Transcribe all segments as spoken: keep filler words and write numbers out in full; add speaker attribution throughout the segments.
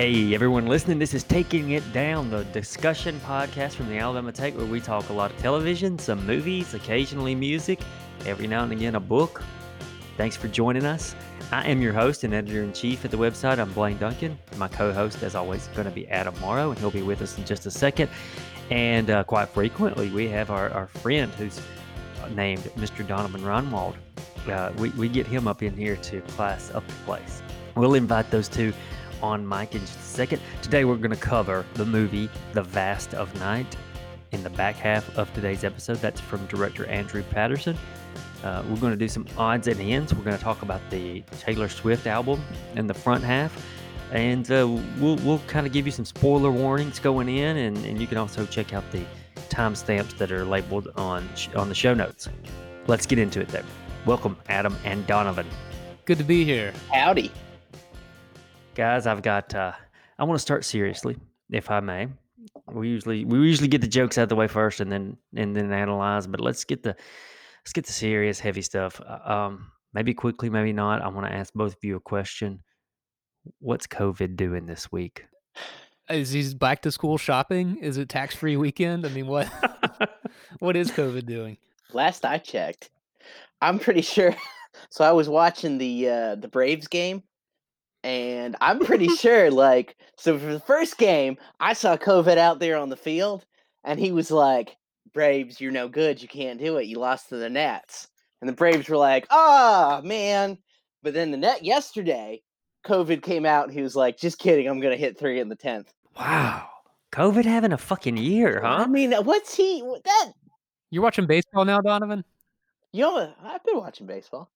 Speaker 1: Hey, everyone listening, this is Taking It Down, the discussion podcast from the Alabama Take, where we talk a lot of television, some movies, occasionally music, every now and again a book. Thanks for joining us. I am your host and editor-in-chief at the website. I'm Blaine Duncan. My co-host, as always, is going to be Adam Morrow, and he'll be with us in just a second. And uh, quite frequently, we have our, our friend who's named Mister Donovan Ronwald. Uh, we, we get him up in here to class up the place. We'll invite those two on mic in just a second. Today we're going to cover the movie The Vast of Night in the back half of today's episode. That's from director Andrew Patterson. Uh, we're going to do some odds and ends. We're going to talk about the Taylor Swift album in the front half. And uh, we'll we'll kind of give you some spoiler warnings going in, and, and you can also check out the timestamps that are labeled on on the show notes. Let's get into it then. Welcome, Adam and Donovan.
Speaker 2: Good to be here.
Speaker 3: Howdy.
Speaker 1: Guys, I've got, uh, I want to start seriously, if I may. We usually we usually get the jokes out of the way first and then and then analyze, but let's get the let's get the serious, heavy stuff. Uh, Um, maybe quickly, maybe not. I want to ask both of you a question. What's COVID doing this week?
Speaker 2: Is he back to school shopping? Is it tax-free weekend? I mean, what what is COVID doing?
Speaker 3: Last I checked, I'm pretty sure. So I was watching the uh, the Braves game, and I'm pretty sure, like, so for the first game, I saw COVID out there on the field, and he was like, "Braves, you're no good. You can't do it. You lost to the Nats." And the Braves were like, "Ah, man!" But then the net yesterday, COVID came out, and he was like, "Just kidding. I'm gonna hit three in the tenth."
Speaker 1: Wow. COVID having a fucking year, huh?
Speaker 3: I mean, what's he? That
Speaker 2: You're watching baseball now, Donovan?
Speaker 3: you know, I've been watching baseball.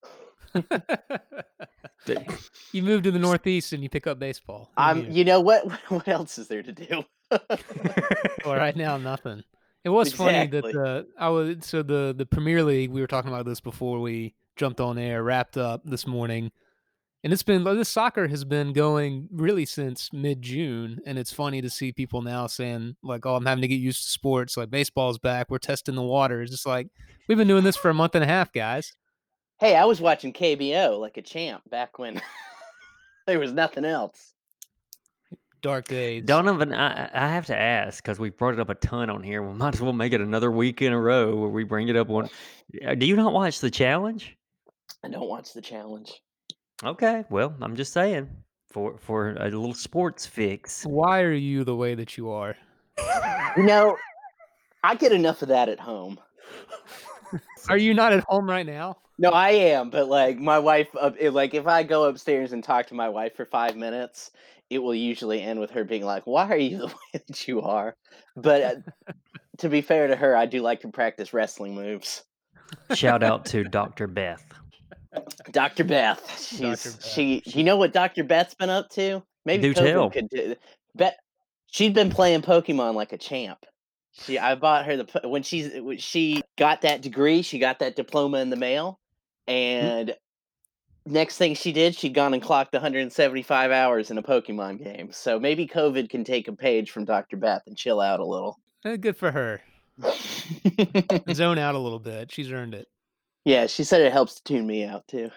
Speaker 2: You moved to the Northeast and you pick up baseball. Who
Speaker 3: Um,
Speaker 2: knew?
Speaker 3: you know what? What else is there to do?
Speaker 2: Well, right now, nothing. It was funny
Speaker 3: Exactly.
Speaker 2: that uh, I was so the the Premier League. We were talking about this before we jumped on air. Wrapped up this morning, and it's been this soccer has been going really since mid June, and it's funny to see people now saying like, "Oh, I'm having to get used to sports. Like baseball's back. We're testing the waters." It's like we've been doing this for a month and a half, guys.
Speaker 3: Hey, I was watching K B O like a champ back when there was nothing else.
Speaker 2: Dark days.
Speaker 1: Donovan, I, I have to ask, because we brought it up a ton on here. We might as well make it another week in a row where we bring it up one. Uh, Do you not watch The Challenge?
Speaker 3: I don't watch the challenge.
Speaker 1: Okay, well, I'm just saying for for a little sports fix.
Speaker 2: Why are you the way that you are?
Speaker 3: You know, I get enough of that at home.
Speaker 2: Are you not at home right now?
Speaker 3: No, I am, but like my wife, uh, it- like if I go upstairs and talk to my wife for five minutes, it will usually end with her being like, "Why are you the way that you are?" But uh, to be fair to her, I do like to practice wrestling moves.
Speaker 1: Shout out to Doctor Beth.
Speaker 3: Doctor Beth. She's
Speaker 2: Doctor Beth.
Speaker 3: she. You know what Doctor Beth's been up to? Maybe
Speaker 1: Do
Speaker 3: COVID
Speaker 1: tell.
Speaker 3: could do. Bet she's been playing Pokemon like a champ. She, I bought her the po- when she's when she got that degree, she got that diploma in the mail, and next thing she did, she'd gone and clocked one hundred seventy-five hours in a Pokemon game. So maybe COVID can take a page from Doctor Beth and chill out a little.
Speaker 2: Eh, good for her. Zone out a little bit. She's earned it.
Speaker 3: Yeah, she said it helps to tune me out too.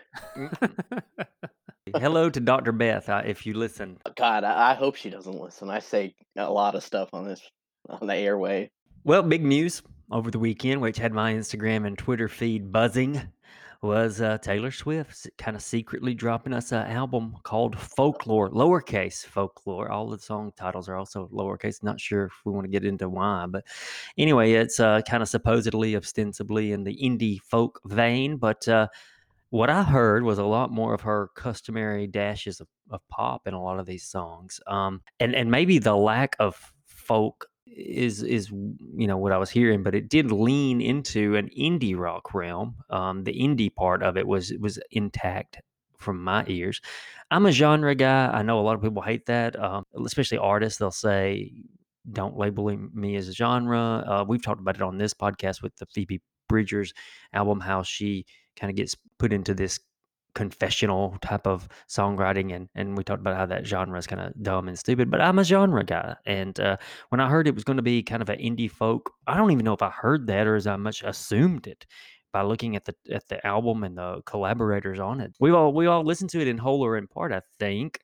Speaker 1: Hello to Doctor Beth, uh, if you listen.
Speaker 3: God, I, I hope she doesn't listen. I say a lot of stuff on this on the airway.
Speaker 1: Well, big news over the weekend, which had my Instagram and Twitter feed buzzing, was uh, Taylor Swift kind of secretly dropping us an album called Folklore, lowercase Folklore. All the song titles are also lowercase. Not sure if we want to get into why, but anyway, it's uh, kind of supposedly, ostensibly in the indie folk vein. But uh, what I heard was a lot more of her customary dashes of, of pop in a lot of these songs, um, and and maybe the lack of folk is is you know what I was hearing, but it did lean into an indie rock realm. Um, the indie part of it was was intact from my ears. I'm a genre guy. I know a lot of people hate that, um, especially artists. They'll say, "Don't label me as a genre." Uh, we've talked about it on this podcast with the Phoebe Bridgers album, how she kind of gets put into this confessional type of songwriting, and and we talked about how that genre is kind of dumb and stupid, but I'm a genre guy, and uh, when I heard it was going to be kind of an indie folk, I don't even know if I heard that or as I much assumed it by looking at the at the album and the collaborators on it. We all we all listened to it in whole or in part, I think,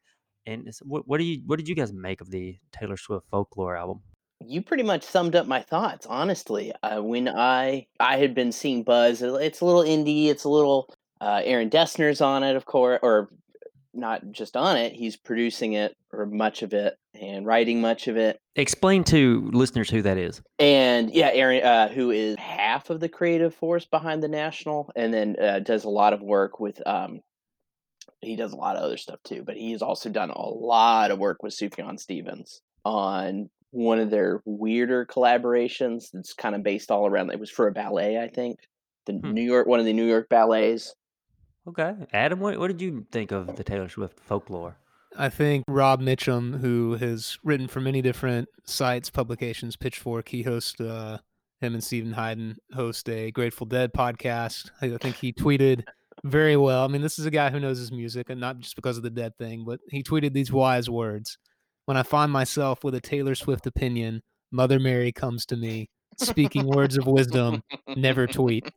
Speaker 1: And it's, what what do you what did you guys make of the Taylor Swift Folklore album?
Speaker 3: You pretty much summed up my thoughts, honestly. Uh, when I I had been seeing buzz, it- it's a little indie, it's a little uh, Aaron Dessner's on it, of course, or not just on it. He's producing it or much of it and writing much of it.
Speaker 1: Explain to listeners who that is.
Speaker 3: And yeah, Aaron, uh, who is half of the creative force behind the National, and then uh, does a lot of work with. Um, he does a lot of other stuff too, but he's also done a lot of work with Sufjan Stevens on one of their weirder collaborations that's kind of based all around. It was for a ballet, I think. The
Speaker 1: Hmm.
Speaker 3: New York, one of the New York ballets.
Speaker 1: Okay, Adam, what what did you think of the Taylor Swift Folklore?
Speaker 2: I think Rob Mitchum, who has written for many different sites, publications, Pitchfork, he hosts, uh, him and Stephen Hayden host a Grateful Dead podcast. I I think he tweeted very well. I mean, this is a guy who knows his music, and not just because of the Dead thing, but he tweeted these wise words. When I find myself with a Taylor Swift opinion, Mother Mary comes to me, speaking words of wisdom, never tweet.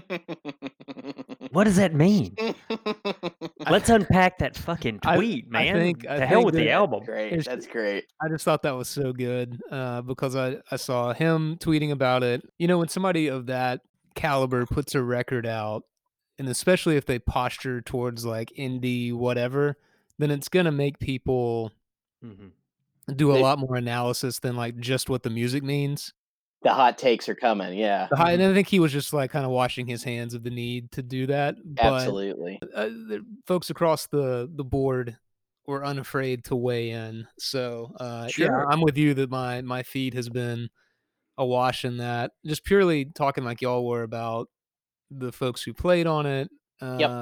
Speaker 1: What does that mean?
Speaker 2: I,
Speaker 1: Let's unpack that fucking
Speaker 2: I,
Speaker 1: tweet,
Speaker 2: I
Speaker 1: man.
Speaker 2: think, I
Speaker 1: to hell
Speaker 2: think
Speaker 1: with the
Speaker 2: that
Speaker 1: album.
Speaker 3: Great.
Speaker 2: It's-
Speaker 3: That's great.
Speaker 2: I just thought that was so good uh, because I, I saw him tweeting about it. You know, when somebody of that caliber puts a record out, and especially if they posture towards like indie whatever, then it's gonna make people
Speaker 1: Mhm.
Speaker 2: do a
Speaker 3: They-
Speaker 2: lot more analysis than like just what the music means.
Speaker 3: The hot takes are coming. Yeah,
Speaker 2: The high, and I think he was just like kind of washing his hands of the need to do that. But
Speaker 3: absolutely.
Speaker 2: uh, the folks across the the board were unafraid to weigh in. So uh, yeah,
Speaker 1: Sure.
Speaker 2: I'm with you that my my feed has been awash in that. Just purely talking like y'all were about the folks who played on it. Uh,
Speaker 3: Yep.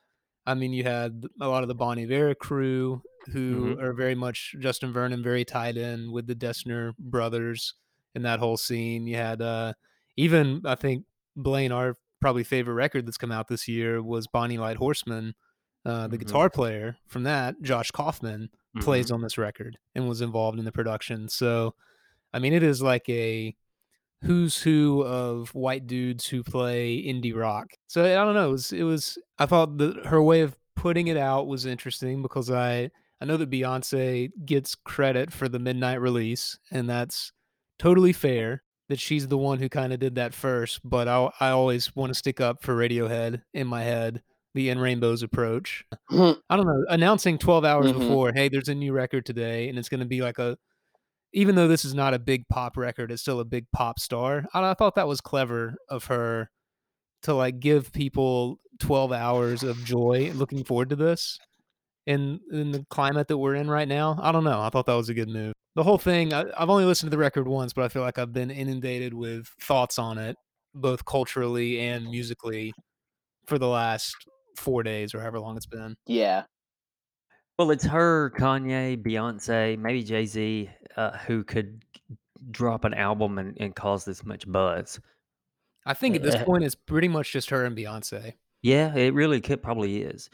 Speaker 2: I mean, you had a lot of the Bon Iver crew who
Speaker 1: Mhm.
Speaker 2: are very much Justin Vernon, very tied in with the Dessner brothers in that whole scene. You had uh, even I think Blaine, our probably favorite record that's come out this year was Bonnie Light Horseman. Uh, the
Speaker 1: Mhm.
Speaker 2: guitar player from that, Josh Kaufman, plays
Speaker 1: Mhm.
Speaker 2: on this record and was involved in the production. So, I mean, it is like a who's who of white dudes who play indie rock. So I don't know. It was, it was I thought that her way of putting it out was interesting because I I know that Beyonce gets credit for the midnight release, and that's totally fair that she's the one who kind of did that first. But I I always want to stick up for Radiohead in my head, the In Rainbows approach.
Speaker 3: Mhm.
Speaker 2: I don't know, announcing twelve hours
Speaker 3: Mhm.
Speaker 2: before, hey, there's a new record today, and it's going to be like a even though this is not a big pop record, it's still a big pop star. I, I thought that was clever of her to like give people twelve hours of joy looking forward to this in in the climate that we're in right now. I don't know. I thought that was a good move. The whole thing, I, I've only listened to the record once, but I feel like I've been inundated with thoughts on it, both culturally and musically, for the last four days or however long it's been.
Speaker 3: Yeah.
Speaker 1: Well, it's her, Kanye, Beyonce, maybe Jay-Z, uh, who could drop an album and, and cause this much buzz.
Speaker 2: I think at this
Speaker 1: Uh,
Speaker 2: point, it's pretty much just her and Beyonce.
Speaker 1: Yeah, it really could probably is.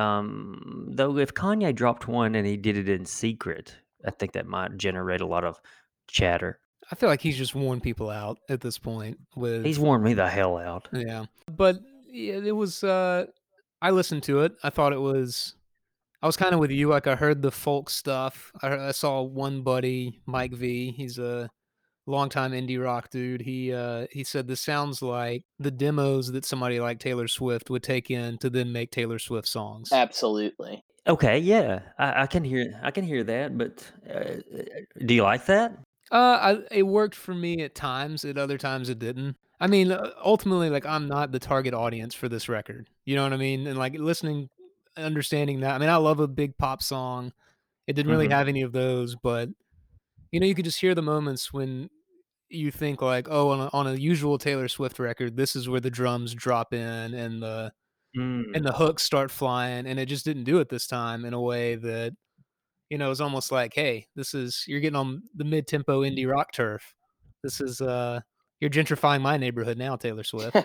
Speaker 1: Um, though if Kanye dropped one and he did it in secret, I think that might generate a lot of chatter.
Speaker 2: I feel like he's just worn people out at this point with
Speaker 1: He's worn me the hell out.
Speaker 2: yeah. But yeah, it was uh I listened to it. I thought it was I was kind of with you. Like I heard the folk stuff. I, heard, I saw one buddy, Mike V. He's a longtime indie rock dude. He uh he said this sounds like the demos that somebody like Taylor Swift would take in to then make Taylor Swift songs.
Speaker 3: Absolutely.
Speaker 1: Okay, yeah, I, I can hear, I can hear that. But uh, do you like that?
Speaker 2: Uh, I, it worked for me at times. At other times, it didn't. I mean, uh, ultimately, like I'm not the target audience for this record. You know what I mean? And like listening, understanding that. I mean, I love a big pop song. It didn't really
Speaker 1: Mhm.
Speaker 2: have any of those, but you know, you could just hear the moments when you think like, oh, on a, on a usual Taylor Swift record, this is where the drums drop in and the and
Speaker 1: Mm.
Speaker 2: the hooks start flying, and it just didn't do it this time in a way that you know, it's almost like, "Hey, this is you're getting on the mid-tempo indie rock turf. This is, uh you're gentrifying my neighborhood now, Taylor Swift."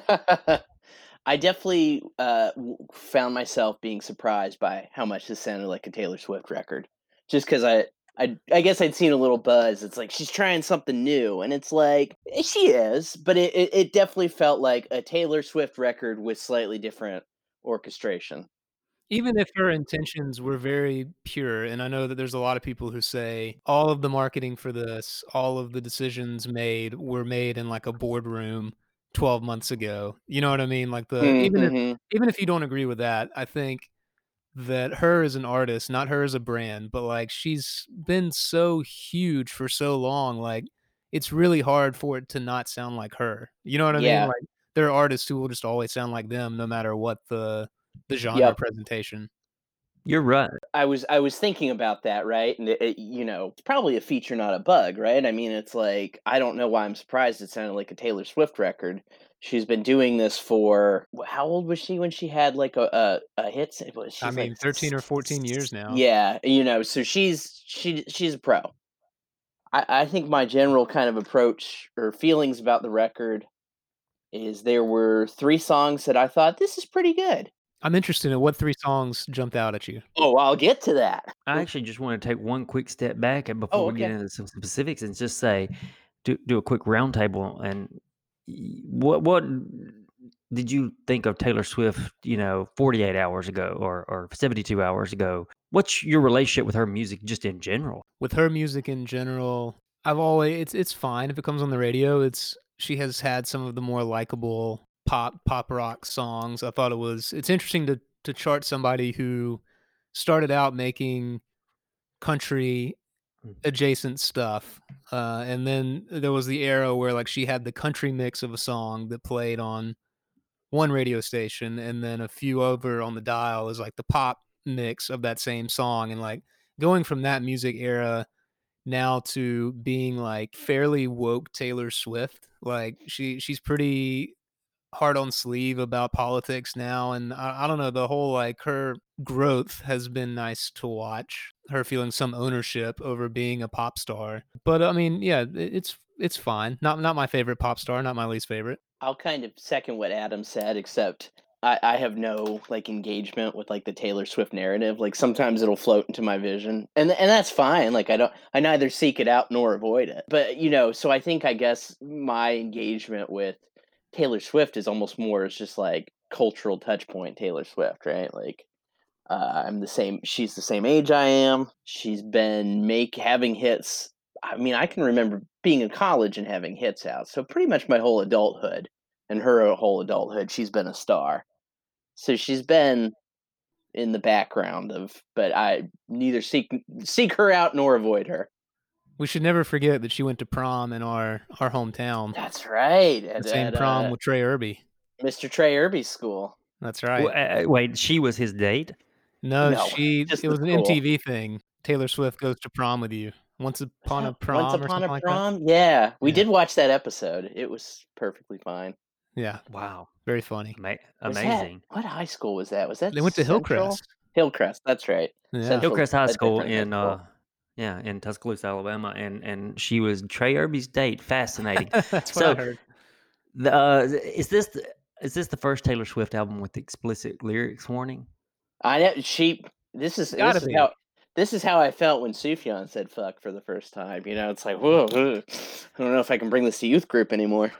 Speaker 3: I definitely uh, w- found myself being surprised by how much this sounded like a Taylor Swift record. Just because I, I, I guess I'd seen a little buzz. It's like she's trying something new, and it's like eh, she is, but it, it, it definitely felt like a Taylor Swift record with slightly different orchestration.
Speaker 2: Even if her intentions were very pure, and I know that there's a lot of people who say all of the marketing for this, all of the decisions made were made in like a boardroom twelve months ago. You know what I mean? Like the even if
Speaker 3: Mm-hmm.
Speaker 2: even if you don't agree with that, I think that her as an artist, not her as a brand, but like she's been so huge for so long, like it's really hard for it to not sound like her. You know what I mean?
Speaker 3: Yeah.
Speaker 2: Like there are artists who will just always sound like them no matter what the the genre
Speaker 3: Yep.
Speaker 2: presentation.
Speaker 1: You're right.
Speaker 3: I was I was thinking about that, right? And it, it, you know, it's probably a feature, not a bug, right? I mean, it's like I don't know why I'm surprised. It sounded like a Taylor Swift record. She's been doing this for wh- how old was she when she had like a a, a hit? s- Was
Speaker 2: I
Speaker 3: she's like
Speaker 2: mean, thirteen or fourteen years now.
Speaker 3: yeah, you know, so she's she she's a pro. I, I think my general kind of approach or feelings about the record is there were three songs that I thought this is pretty good.
Speaker 2: I'm interested in what three songs jumped out at you.
Speaker 3: Oh, I'll get to that.
Speaker 1: I actually just want to take one quick step back and before
Speaker 3: Oh,
Speaker 1: we get
Speaker 3: okay.
Speaker 1: into some specifics and just say, do do a quick roundtable and y- what what did you think of Taylor Swift? You know, forty-eight hours ago or or seventy-two hours ago. What's your relationship with her music just in general?
Speaker 2: With her music in general, I've always it's it's fine if it comes on the radio. It's she has had some of the more likable pop pop rock songs. I thought it was it's interesting to to chart somebody who started out making country
Speaker 1: Mm.
Speaker 2: adjacent stuff. Uh, and then there was the era where like she had the country mix of a song that played on one radio station, and then a few over on the dial is like the pop mix of that same song. And like going from that music era now to being like fairly woke Taylor Swift, like she she's pretty hard on sleeve about politics now, and I, I don't know, the whole like her growth has been nice to watch, her feeling some ownership over being a pop star. But I mean, yeah, it, it's it's fine, not not my favorite pop star, not my least favorite.
Speaker 3: I'll kind of second what Adam said, except I, I have no like engagement with like the Taylor Swift narrative. Like sometimes it'll float into my vision, and and that's fine. Like I don't, I neither seek it out nor avoid it. But you know, so I think I guess my engagement with Taylor Swift is almost more as just like cultural touch point Taylor Swift, right? Like uh, I'm the same. She's the same age I am. She's been make having hits. I mean, I can remember being in college and having hits out. So pretty much my whole adulthood and her whole adulthood, she's been a star. So she's been in the background of, but I neither seek seek her out nor avoid her.
Speaker 2: We should never forget that she went to prom in our our hometown,
Speaker 3: That's right.
Speaker 2: the
Speaker 3: At,
Speaker 2: same
Speaker 3: at
Speaker 2: prom
Speaker 3: uh,
Speaker 2: with Trey Irby.
Speaker 3: mister Trey Irby's school.
Speaker 2: That's
Speaker 1: W-
Speaker 2: right.
Speaker 1: uh, wait, she was his date.
Speaker 2: No,
Speaker 3: No,
Speaker 2: she
Speaker 3: just
Speaker 2: it
Speaker 3: the
Speaker 2: was an
Speaker 3: school.
Speaker 2: M T V thing. Taylor Swift goes to prom with you. Once
Speaker 3: Was
Speaker 2: upon a
Speaker 3: that Once
Speaker 2: prom or
Speaker 3: Upon a
Speaker 2: something like that.
Speaker 3: Prom? Yeah, we
Speaker 2: Yeah.
Speaker 3: did watch that episode. It was perfectly fine.
Speaker 2: Yeah.
Speaker 1: Wow,
Speaker 2: Very funny.
Speaker 1: Ama-
Speaker 3: Was that
Speaker 1: amazing.
Speaker 3: what high school was that? Was that
Speaker 2: They went to
Speaker 3: Central?
Speaker 2: Hillcrest.
Speaker 3: Hillcrest, that's right.
Speaker 2: Yeah.
Speaker 3: Central's
Speaker 1: Hillcrest High
Speaker 3: a
Speaker 1: School
Speaker 3: different high
Speaker 1: in
Speaker 3: school.
Speaker 1: uh yeah, in Tuscaloosa, Alabama, and and she was Trey Irby's date. Fascinating.
Speaker 2: That's what I
Speaker 1: So,
Speaker 2: heard.
Speaker 1: the, uh, is this the, is this the first Taylor Swift album with explicit lyrics warning?
Speaker 3: I know she this is
Speaker 2: Gotta
Speaker 3: this is
Speaker 2: be.
Speaker 3: how this is how I felt when Sufjan said fuck for the first time. You know, it's like, whoa, ugh. I don't know if I can bring this to youth group anymore.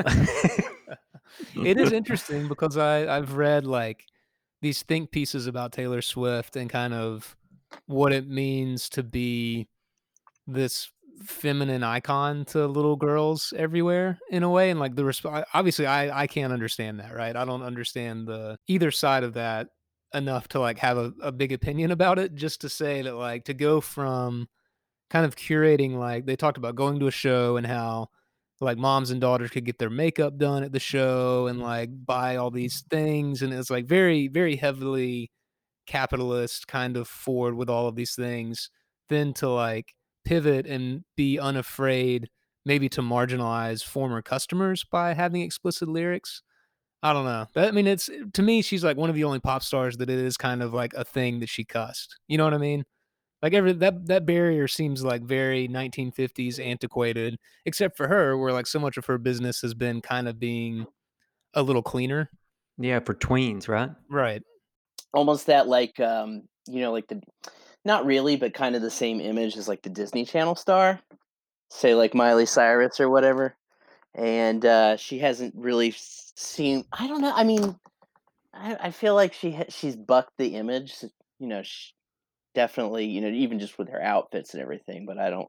Speaker 2: It is interesting because I I've read like these think pieces about Taylor Swift and kind of what it means to be this feminine icon to little girls everywhere in a way, and like the resp- obviously I I can't understand that, right? I don't understand the either side of that enough to like have a, a big opinion about it, just to say that like to go from kind of curating, like they talked about going to a show and how like moms and daughters could get their makeup done at the show and like buy all these things, and it's like very very heavily capitalist kind of forward with all of these things, then to like pivot and be unafraid maybe to marginalize former customers by having explicit lyrics. I don't know. But, I mean, it's to me, she's like one of the only pop stars that it is kind of like a thing that she cussed. You know what I mean? Like every that that barrier seems like very nineteen fifties antiquated, except for her, where like so much of her business has been kind of being a little cleaner.
Speaker 1: Yeah, for tweens, right?
Speaker 2: Right.
Speaker 3: Almost that like um, you know, like the not really, but kind of the same image as like the Disney Channel star, say like Miley Cyrus or whatever. And uh she hasn't really s- seen I don't know. I mean, I, I feel like she ha- she's bucked the image. s- You know, sh definitely. You know, even just with her outfits and everything. But I don't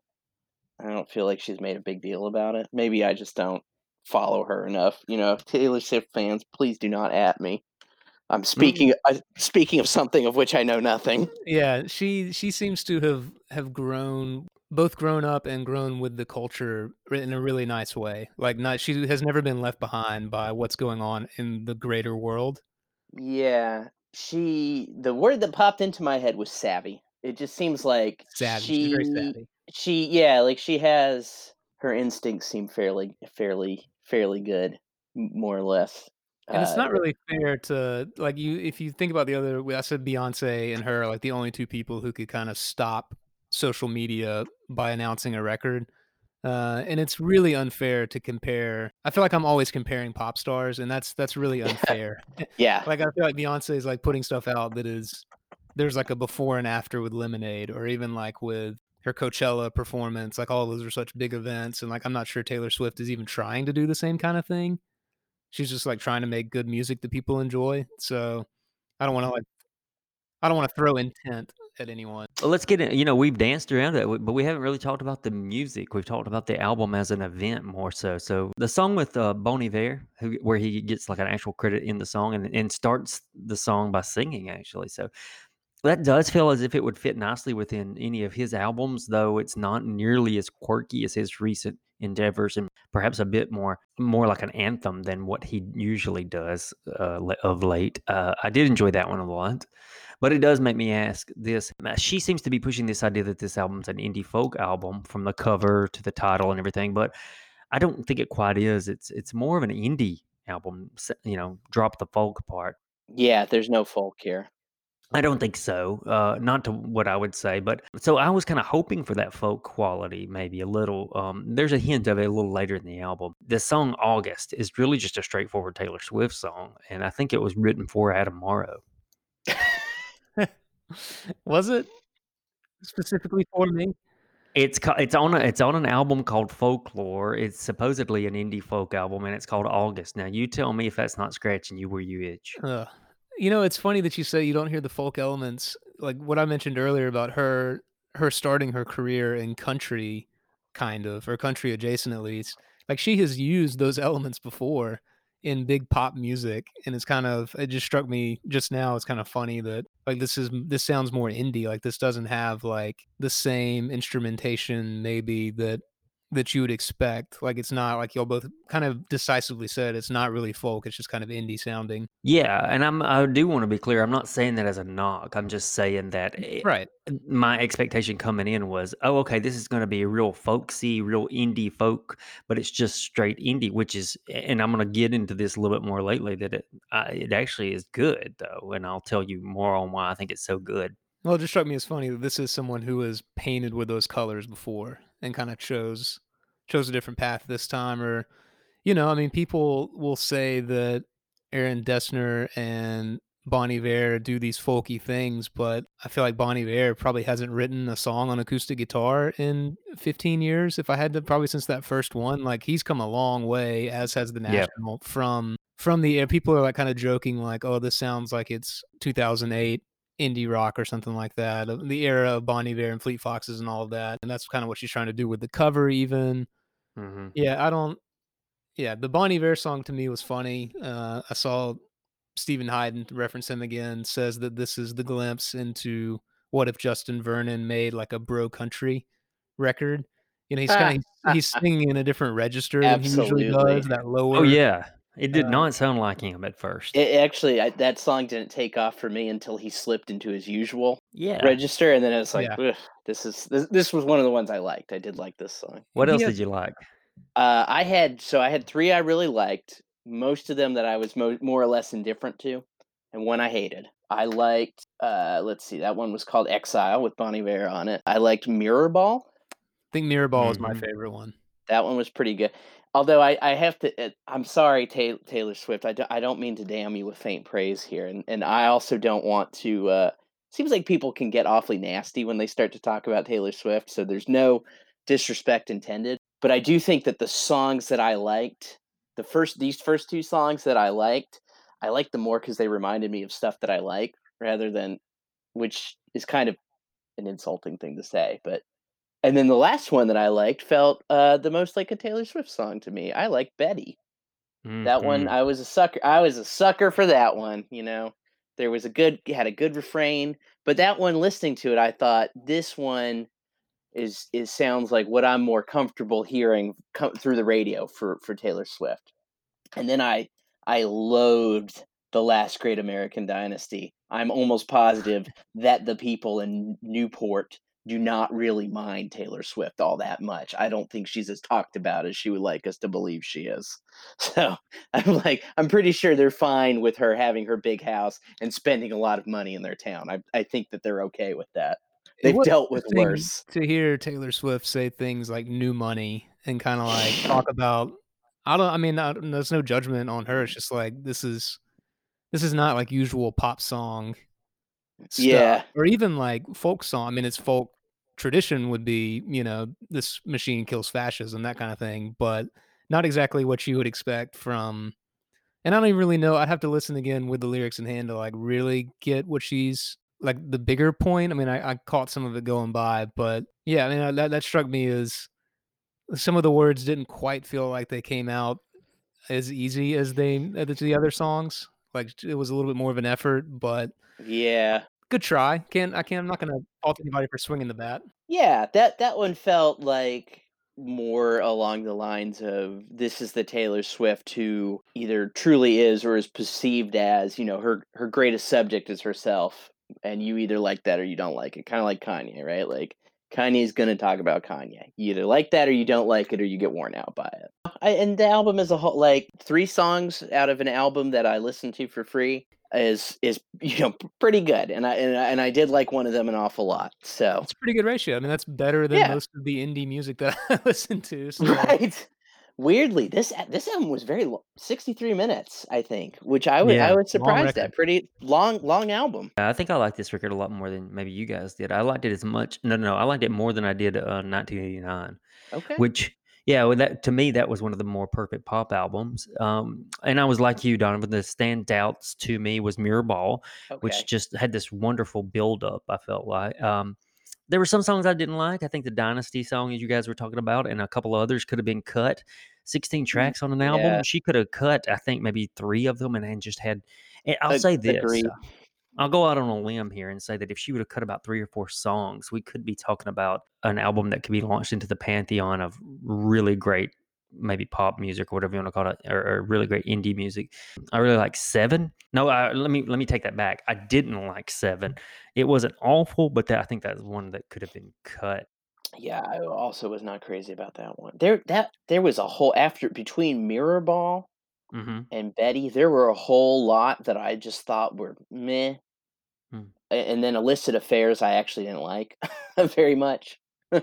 Speaker 3: I don't feel like she's made a big deal about it. Maybe I just don't follow her enough. You know, Taylor Swift fans, please do not at me. I'm
Speaker 1: Mm,
Speaker 3: speaking uh, speaking of something of which I know nothing.
Speaker 2: Yeah, she she seems to have have grown both grown up and grown with the culture re- in a really nice way. Like not she has never been left behind by what's going on in the greater world.
Speaker 3: Yeah, she the word that popped into my head was savvy. It just seems like
Speaker 2: Savvy. She's very
Speaker 3: she
Speaker 2: savvy.
Speaker 3: she yeah, like she has her instincts seem fairly fairly fairly good, m- more or less.
Speaker 2: And it's
Speaker 3: Uh
Speaker 2: not really fair to like you if you think about the other I said Beyonce and her like the only two people who could kind of stop social media by announcing a record. Uh, and it's really unfair to compare. I feel like I'm always comparing pop stars, and that's that's really unfair.
Speaker 3: yeah.
Speaker 2: Like I feel like Beyonce is like putting stuff out that is there's like a before and after with Lemonade, or even like with her Coachella performance. Like all those are such big events, and like I'm not sure Taylor Swift is even trying to do the same kind of thing. She's just like trying to make good music that people enjoy. So I don't want to like I don't want to throw intent at anyone.
Speaker 1: well, let's get it. You know, we've danced around it, but we haven't really talked about the music. We've talked about the album as an event more so. So the song with uh, Bon Iver, who, where he gets like an actual credit in the song and, and starts the song by singing, actually. So that does feel as if it would fit nicely within any of his albums, though it's not nearly as quirky as his recent endeavors, and perhaps a bit more more like an anthem than what he usually does uh, le- of late. Uh, I did enjoy that one a lot, but it does make me ask this. uh, She seems to be pushing this idea that this album's an indie folk album from the cover to the title and everything, but I don't think it quite is. It's it's more of an indie album. s- You know, drop the folk part.
Speaker 3: Yeah, there's no folk here.
Speaker 1: I don't think so. Uh, not to what I would say, but so I was kind of hoping for that folk quality, maybe a little. Um, there's a hint of it a little later in the album. The song "August" is really just a straightforward Taylor Swift song, and I think it was written for Adam Morrow.
Speaker 2: Was it specifically for me?
Speaker 1: It's ca- it's on a, it's on an album called Folklore. It's supposedly an indie folk album, and it's called August. Now, you tell me if that's not scratching you where you itch.
Speaker 2: Ugh. You know, it's funny that you say you don't hear the folk elements. Like what I mentioned earlier about her her starting her career in country, kind of, or country adjacent at least. Like she has used those elements before in big pop music, and it's kind of it just struck me just now. It's kind of funny that like this is this sounds more indie. Like this doesn't have like the same instrumentation maybe that that you would expect. Like it's not like y'all both kind of decisively said it's not really folk. It's just kind of indie sounding.
Speaker 1: Yeah, and I'm I do wanna be clear, I'm not saying that as a knock, I'm just saying that eh,
Speaker 2: Right.
Speaker 1: my expectation coming in was, "Oh, okay, this is gonna be a real folksy, real indie folk," but it's just straight indie, which is and I'm gonna get into this a little bit more lately that it uh, it actually is good, though, and I'll tell you more on why I think it's so good.
Speaker 2: Well, it just struck me as funny that this is someone who has painted with those colors before and kind of chose chose a different path this time. Or, you know, I mean, people will say that Aaron Dessner and Bon Iver do these folky things, but I feel like Bon Iver probably hasn't written a song on acoustic guitar in fifteen years. If I had to, probably since that first one, like he's come a long way, as has the
Speaker 1: Yeah.
Speaker 2: National from from the air. People are like kind of joking, like, "Oh, this sounds like it's two thousand eight indie rock or something like that." uh, The era of Bon Iver and Fleet Foxes and all of that, and that's kind of what she's trying to do with the cover, even.
Speaker 1: Mhm.
Speaker 2: Yeah, I don't. Yeah, the Bon Iver song to me was funny. Uh, I saw Stephen Hyden reference him again, says that this is the glimpse into what if Justin Vernon made like a bro country record. You know, he's kind of he's singing in a different register than he usually does,
Speaker 3: Absolutely.
Speaker 2: that
Speaker 1: Oh,
Speaker 2: lower.
Speaker 1: yeah. It did
Speaker 2: Uh,
Speaker 1: not sound like him at first.
Speaker 3: It actually, I, that song didn't take off for me until he slipped into his usual
Speaker 1: Yeah.
Speaker 3: register, and then it was like,
Speaker 2: yeah,
Speaker 3: "Ugh, this is this, this was one of the ones I liked. I did like this song.
Speaker 1: What
Speaker 2: he
Speaker 1: else
Speaker 2: has
Speaker 1: did you like?
Speaker 3: Uh, I had so I had three I really liked. Most of them that I was mo- more or less indifferent to, and one I hated. I liked. Uh, let's see, that one was called Exile with Bonnie Iver on it. I liked Mirror Ball.
Speaker 2: I think Mirrorball is my
Speaker 1: Mhm.
Speaker 2: favorite one.
Speaker 3: That one was pretty good. Although I, I have to, uh, I'm sorry, Ta Taylor Swift. I, do, I don't mean to damn you with faint praise here, and and I also don't want to. Uh, seems like people can get awfully nasty when they start to talk about Taylor Swift. So there's no disrespect intended, but I do think that the songs that I liked, the first these first two songs that I liked, I like them more because they reminded me of stuff that I like rather than, which is kind of an insulting thing to say, but and then the last one that I liked felt, uh, the most like a Taylor Swift song to me. I like Betty. That one,
Speaker 1: Mhm.
Speaker 3: I was a sucker I was a sucker for that one, you know? There was a good had a good refrain, but that one, listening to it, I thought, "This one is is sounds like what I'm more comfortable hearing co through the radio for for Taylor Swift." And then I I loathed The Last Great American Dynasty. I'm almost positive that the people in Newport do not really mind Taylor Swift all that much. I don't think she's as talked about as she would like us to believe she is. So, I'm like, I'm pretty sure they're fine with her having her big house and spending a lot of money in their town. I I think that they're okay with that.
Speaker 2: It
Speaker 3: They've
Speaker 2: was
Speaker 3: dealt with
Speaker 2: interesting
Speaker 3: worse.
Speaker 2: to hear Taylor Swift say things like "new money" and kinda, like, talk about I don't I mean, uh, there's no judgment on her, it's just like, this is this is not, like, usual pop song stuff,
Speaker 3: Yeah.
Speaker 2: or even, like, folk song. I mean, it's folk tradition would be, you know, "This machine kills fascism," that kinda thing, but not exactly what you would expect from and I don't even really know, I'd have to listen again with the lyrics in hand to, like, really get what she's like, the bigger point. I mean, I I caught some of it going by, but yeah, I mean, uh, that that struck me as some of the words didn't quite feel like they came out as easy as they as the other songs. Like, it was a little bit more of an effort, but
Speaker 3: Yeah.
Speaker 2: good try. Can't I can't I'm not gonna fault anybody for swinging the bat.
Speaker 3: Yeah, that that one felt like more along the lines of this is the Taylor Swift who either truly is or is perceived as, you know, her her greatest subject is herself, and you either like that or you don't like it. Kind of like Kanye, right? Like Kanye's gonna talk about Kanye. You either like that or you don't like it or you get worn out by it. I, and the album as a whole, like three songs out of an album that I listened to for free is is you know p- pretty good, and I and I, and I did like one of them an awful lot. So
Speaker 2: It's a pretty good ratio. I mean, that's better than
Speaker 3: yeah.
Speaker 2: most of the indie music that I listen to, so
Speaker 3: Right. Weirdly, this a this album was very lo sixty-three minutes, I think, which I wa I
Speaker 1: Yeah,
Speaker 3: was
Speaker 2: long
Speaker 3: surprised
Speaker 2: record.
Speaker 3: at. Pretty long long album.
Speaker 1: I think I like this record a lot more than maybe you guys did. I liked it as much no, no, no, I liked it more than I did, uh, nineteen eighty-nine,
Speaker 3: Okay,
Speaker 1: which yeah, well, that to me, that was one of the more perfect pop albums, um, and I was like you, Donovan, the standouts to me was Mirrorball, which
Speaker 3: okay.
Speaker 1: just had this wonderful build-up, I felt like, um, there were some songs I didn't like. I think the Dynasty song, as you guys were talking about, and a couple others could have been cut. sixteen
Speaker 3: Mm,
Speaker 1: tracks on an
Speaker 3: yeah,
Speaker 1: album, she could have cut, I think, maybe three of them and then just had and I'll
Speaker 3: ag
Speaker 1: say this,
Speaker 3: agreed.
Speaker 1: uh, I'll go out on a limb here and say that if she would have cut about three or four songs, we could be talking about an album that could be launched into the pantheon of really great, maybe pop music or whatever you wanna call it, or or really great indie music. I really like seven. No, uh, let me let me take that back. I didn't like seven. It wasn't awful, but that I think that's one that could have been cut.
Speaker 3: Yeah, I also was not crazy about that one. There that there was a whole after between Mirrorball
Speaker 1: Mhm.
Speaker 3: and Betty, there were a whole lot that I just thought were meh,
Speaker 1: Mm.
Speaker 3: a and then Illicit Affairs I actually didn't like very much.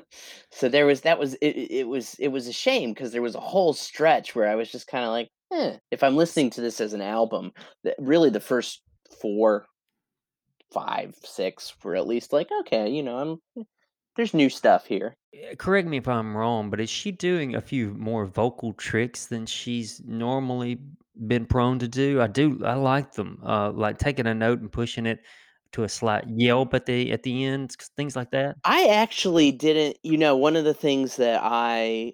Speaker 3: So there was that was it it it was it was a shame because there was a whole stretch where I was just kinda like, "Eh." If I'm listening to this as an album, the really the first four, five, six were at least like, "Okay, you know, I'm there's new stuff here."
Speaker 1: Eh, correct me if I'm wrong, but is she doing a few more vocal tricks than she's normally been prone to do? I do I like them, uh, like taking a note and pushing it to a slight yelp at the at the end, s things like that.
Speaker 3: I actually didn't you know, one of the things that I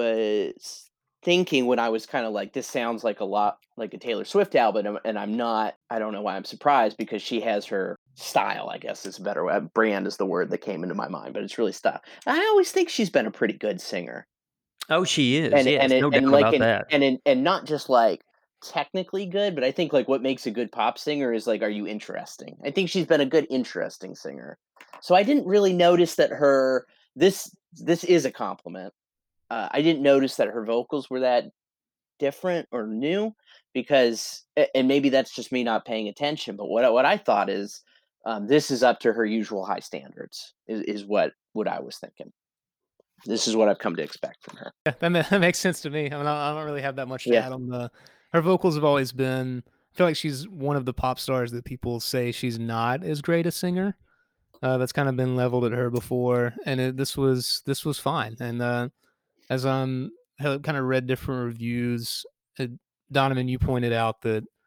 Speaker 3: was thinking when I was kinda like, "This sounds like a lot like a Taylor Swift album," and and I'm not I don't know why I'm surprised because she has her style, I guess is a better way brand is the word that came into my mind, but it's really style. I always think she's been a pretty good singer.
Speaker 1: Oh, she is,
Speaker 3: And and
Speaker 1: yes,
Speaker 3: it
Speaker 1: no
Speaker 3: and
Speaker 1: doubt
Speaker 3: like
Speaker 1: about
Speaker 3: in
Speaker 1: that.
Speaker 3: and in and not just, like, technically good, but I think, like, what makes a good pop singer is, like, are you interesting? I think she's been a good interesting singer. So I didn't really notice that her this this is a compliment. Uh, I didn't notice that her vocals were that different or new because a and maybe that's just me not paying attention, but what I what I thought is, um, this is up to her usual high standards is is what what I was thinking. This is what I've come to expect from her.
Speaker 2: Yeah, that ma that makes sense to me. I mean, I I don't really have that much to
Speaker 3: Yeah.
Speaker 2: add on the her vocals have always been I feel like she's one of the pop stars that people say she's not as great a singer. Uh, that's kinda been leveled at her before, and it this was this was fine, and, uh, as, um, kinda read different reviews, uh, Donovan, you pointed out that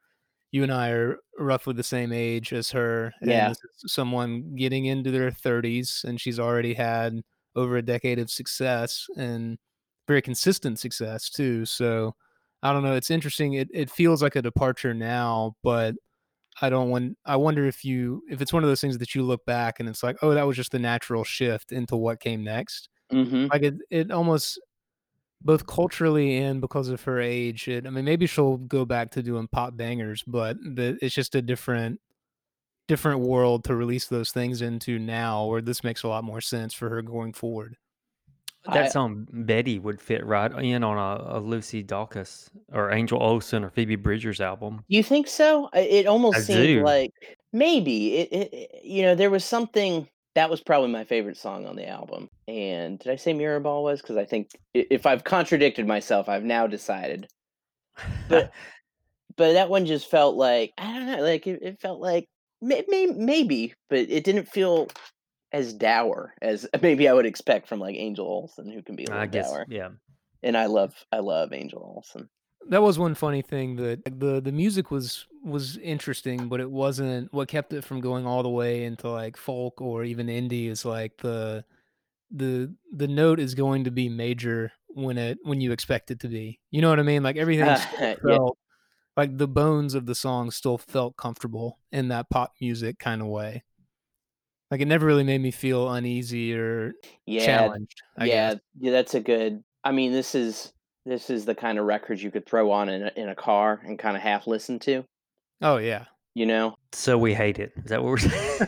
Speaker 2: you and I are roughly the same age as her, and
Speaker 3: Yeah.
Speaker 2: this is someone getting into their thirties, and she's already had over a decade of success and very consistent success too. So I don't know. It's interesting. It it feels like a departure now, but I don't want. I wonder if you if it's one of those things that you look back and it's like, oh, that was just the natural shift into what came next.
Speaker 3: Mhm.
Speaker 2: Like it, it almost both culturally and because of her age. It, I mean, maybe she'll go back to doing pop bangers, but the, it's just a different different world to release those things into now, where this makes a lot more sense for her going forward.
Speaker 1: That
Speaker 3: I
Speaker 1: song Betty would fit right in on a, a Lucy Dacus or Angel Olsen or Phoebe Bridgers album.
Speaker 3: You think so? I It
Speaker 1: I
Speaker 3: almost seemed
Speaker 1: do.
Speaker 3: like maybe it it it you know, there was something that was probably my favorite song on the album, and did I say Mirrorball was? 'Cause I think I if I've contradicted myself, I've now decided. But but that one just felt like I don't know, like, it it felt like may may maybe, but it didn't feel as dour as maybe I would expect from, like, Angel Olsen, who can be a
Speaker 1: I
Speaker 3: little
Speaker 1: guess,
Speaker 3: dour,
Speaker 1: yeah.
Speaker 3: and I love I love Angel Olsen.
Speaker 2: That was one funny thing that like, the the music was was interesting, but it wasn't what kept it from going all the way into like folk or even indie is like the the the note is going to be major when it when you expect it to be. You know what I mean? Like everything still
Speaker 3: Yeah.
Speaker 2: felt like the bones of the song still felt comfortable in that pop music kind of way. Like it never really made me feel uneasy or
Speaker 3: Yeah,
Speaker 2: challenged, I guess.
Speaker 3: yeah, yeah, that's a good I mean, this is this is the kind of record you could throw on in a in a car and kinda half listen to,
Speaker 2: Oh yeah.
Speaker 3: you know?
Speaker 1: So we hate it. Is that what we're saying?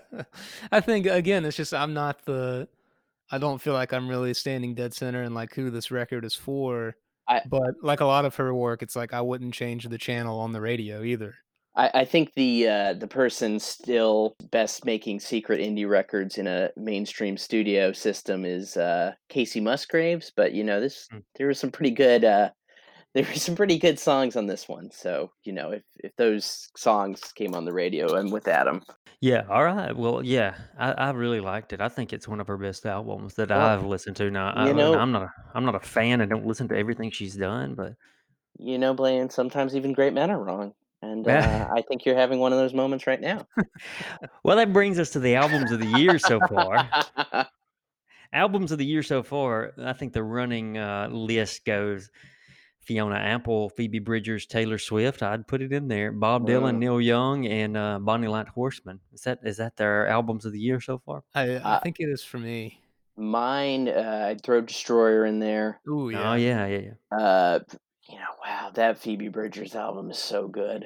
Speaker 2: I think again, it's just I'm not the I don't feel like I'm really standing dead center in like who this record is for.
Speaker 3: I
Speaker 2: But like a lot of her work, it's like I wouldn't change the channel on the radio either.
Speaker 3: I I think the, uh, the person still best making secret indie records in a mainstream studio system is, uh, Casey Musgraves, but, you know, this
Speaker 1: Mm.
Speaker 3: there were some pretty good, uh there were some pretty good songs on this one, so, you know, if if those songs came on the radio, I'm with Adam.
Speaker 1: Yeah, alright. Well, yeah, I I really liked it. I think it's one of her best albums that
Speaker 3: Well,
Speaker 1: I've listened to. Now, I
Speaker 3: you
Speaker 1: and
Speaker 3: know
Speaker 1: I'm not a I'm not a fan, I don't listen to everything she's done, but
Speaker 3: you know, Blaine, sometimes even great men are wrong, and, uh, I think you're having one of those moments right now.
Speaker 1: well, that brings us to the albums of the year so far. Albums of the year so far, I think the running, uh, list goes Fiona Apple, Phoebe Bridgers, Taylor Swift, I'd put it in there, Bob Dylan,
Speaker 3: Mm,
Speaker 1: Neil Young, and, uh, Bonnie Light Horseman. Is that is that their albums of the year so far?
Speaker 2: I I
Speaker 3: uh,
Speaker 2: think it is for me.
Speaker 3: mine, uh, I'd throw Destroyer in there.
Speaker 2: Ooh,
Speaker 1: Oh,
Speaker 2: yeah.
Speaker 1: yeah, yeah, yeah.
Speaker 3: Uh, you know, wow, that Phoebe Bridgers album is so good.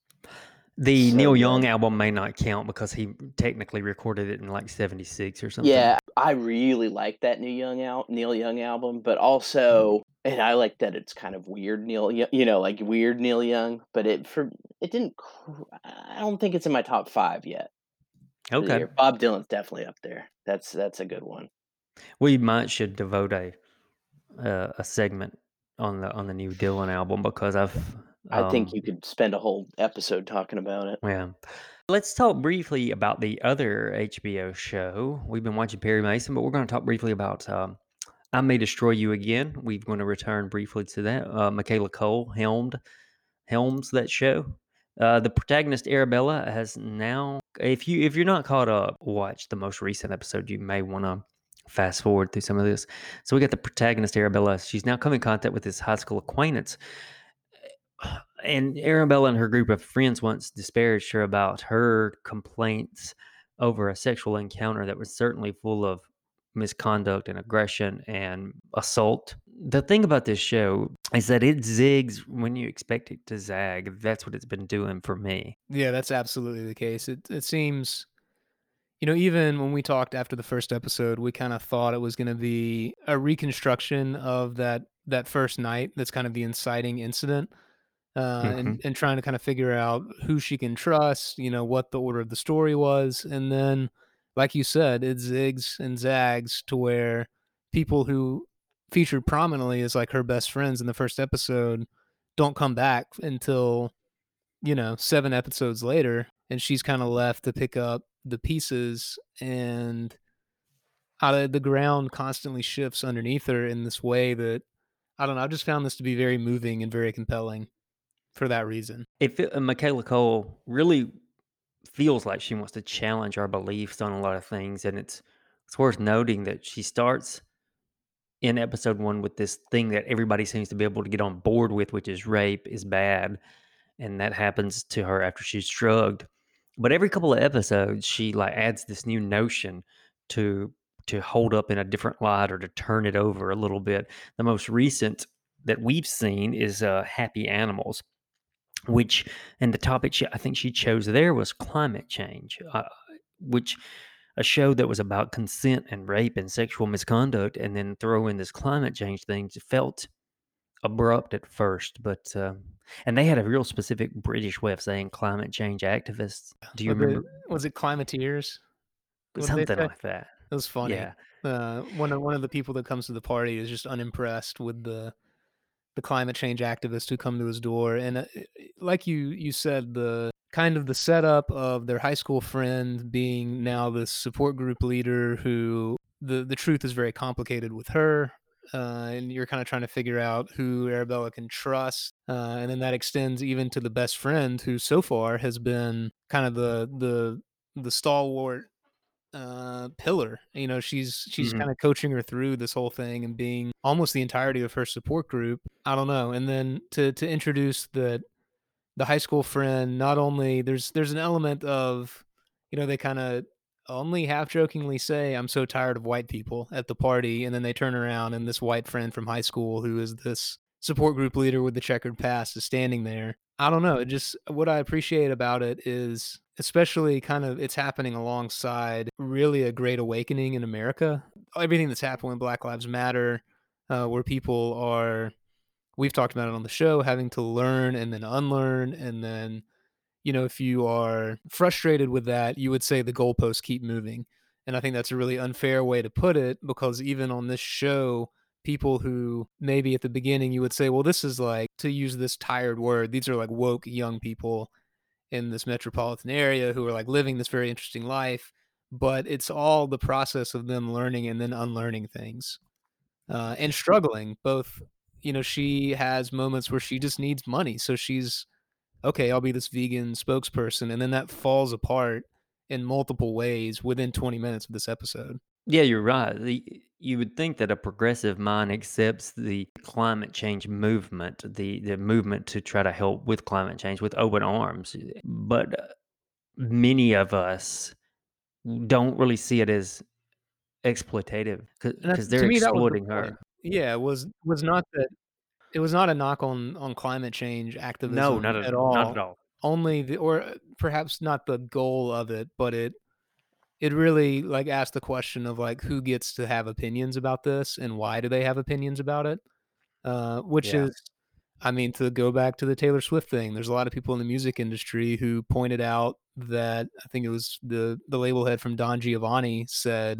Speaker 1: The
Speaker 3: So
Speaker 1: Neil Young
Speaker 3: good.
Speaker 1: album may not count because he technically recorded it in, like, 'seventy-six or something.
Speaker 3: Yeah, I really like that new Young al Neil Young album, but
Speaker 1: Mm,
Speaker 3: also and I like that it's kind of weird Neil Yo you know, like, weird Neil Young, but it for it didn't cr I don't think it's in my top five yet for the
Speaker 1: okay.
Speaker 3: year. Bob Dylan's definitely up there. That's that's a good one.
Speaker 1: We might should devote a, uh, a segment on the on the new Dylan album because I've,
Speaker 3: I think
Speaker 1: um
Speaker 3: you could spend a whole episode talking about it.
Speaker 1: yeah. Let's talk briefly about the other H B O show. We've been watching Perry Mason, but we're gonna talk briefly about, um, I May Destroy You Again. We're gonna return briefly to that. Uh, Michaela Cole helmed helms that show. Uh, the protagonist Arabella has now if you if you're not caught up, watch the most recent episode. You may wanna fast forward through some of this. So we got the protagonist Arabella. She's now come in contact with this high school acquaintance and Arabella and her group of friends once disparaged her about her complaints over a sexual encounter that was certainly full of misconduct and aggression and assault. The thing about this show is that it zigs when you expect it to zag. That's what it's been doing for me.
Speaker 2: Yeah, that's absolutely the case. It it seems you know, even when we talked after the first episode, we kind of thought it was going to be a reconstruction of that that first night. That's kind of the inciting incident, uh,
Speaker 1: Hmm.
Speaker 2: and and trying to kind of figure out who she can trust. You know, what the order of the story was, and then, like you said, it zigs and zags to where people who featured prominently as like her best friends in the first episode don't come back until you know, seven episodes later, and she's kinda left to pick up the pieces, and out of the ground constantly shifts underneath her in this way that I don't know, I just found this to be very moving and very compelling. for that reason.
Speaker 1: If it, uh, Michaela Cole really feels like she wants to challenge our beliefs on a lot of things, and it's it's worth noting that she starts in episode one with this thing that everybody seems to be able to get on board with, which is rape is bad, and that happens to her after she's drugged. But every couple of episodes, she like adds this new notion to to hold up in a different light or to turn it over a little bit. The most recent that we've seen is uh, Happy Animals, which and the topic she, I think she chose there was climate change, uh, which a show that was about consent and rape and sexual misconduct, and then throw in this climate change thing felt abrupt at first, but uh, and they had a real specific British way of saying climate change activists. Do you
Speaker 2: Was it
Speaker 1: remember
Speaker 2: was it Climateers? What did they
Speaker 1: something
Speaker 2: say?
Speaker 1: like that?
Speaker 2: It was funny.
Speaker 1: Yeah,
Speaker 2: Uh, one of one of the people that comes to the party is just unimpressed with the the climate change activists who come to his door, and uh, like you you said, the kind of the setup of their high school friend being now the support group leader who the the truth is very complicated with her. Uh, and you're kind of trying to figure out who Arabella can trust, uh, and then that extends even to the best friend, who so far has been kind of the the the stalwart uh pillar. You know, she's she's
Speaker 1: mhm.
Speaker 2: kind of coaching her through this whole thing and being almost the entirety of her support group. I don't know. And then to to introduce the the high school friend, not only there's there's an element of, you know, they kind of only half jokingly say, I'm so tired of white people at the party, and then they turn around and this white friend from high school who is this support group leader with the checkered past is standing there. I don't know, it just what I appreciate about it is especially kind of it's happening alongside really a great awakening in America. Everything that's happened with Black Lives Matter, uh, where people are, we've talked about it on the show, having to learn and then unlearn. And then, you know, if you are frustrated with that, you would say the goalposts keep moving. And I think that's a really unfair way to put it, because even on this show, people who maybe at the beginning you would say, well, this is like, to use this tired word, these are like woke young people in this metropolitan area who are like living this very interesting life. But it's all the process of them learning and then unlearning things, uh, and struggling both. You know, she has moments where she just needs money, so she's okay, I'll be this vegan spokesperson, and then that falls apart in multiple ways within twenty minutes of this episode.
Speaker 1: Yeah, you're right. The, you would think that a progressive mind accepts the climate change movement, the the movement to try to help with climate change with open arms, but uh, many of us don't really see it as exploitative
Speaker 2: And
Speaker 1: because
Speaker 2: that's,
Speaker 1: they're
Speaker 2: to me, that was the
Speaker 1: exploiting
Speaker 2: point.
Speaker 1: her.
Speaker 2: Yeah, it was was not that it was not a knock on on climate change
Speaker 1: No,
Speaker 2: activism
Speaker 1: not at
Speaker 2: at
Speaker 1: not at
Speaker 2: all.
Speaker 1: all.
Speaker 2: Only the, or uh, perhaps not the goal of it, but it it really, like, asked the question of, like, who gets to have opinions about this and why do they have opinions about it? Uh, which
Speaker 1: Yeah.
Speaker 2: is, I mean, to go back to the Taylor Swift thing, there's a lot of people in the music industry who pointed out that I think it was the the label head from Don Giovanni said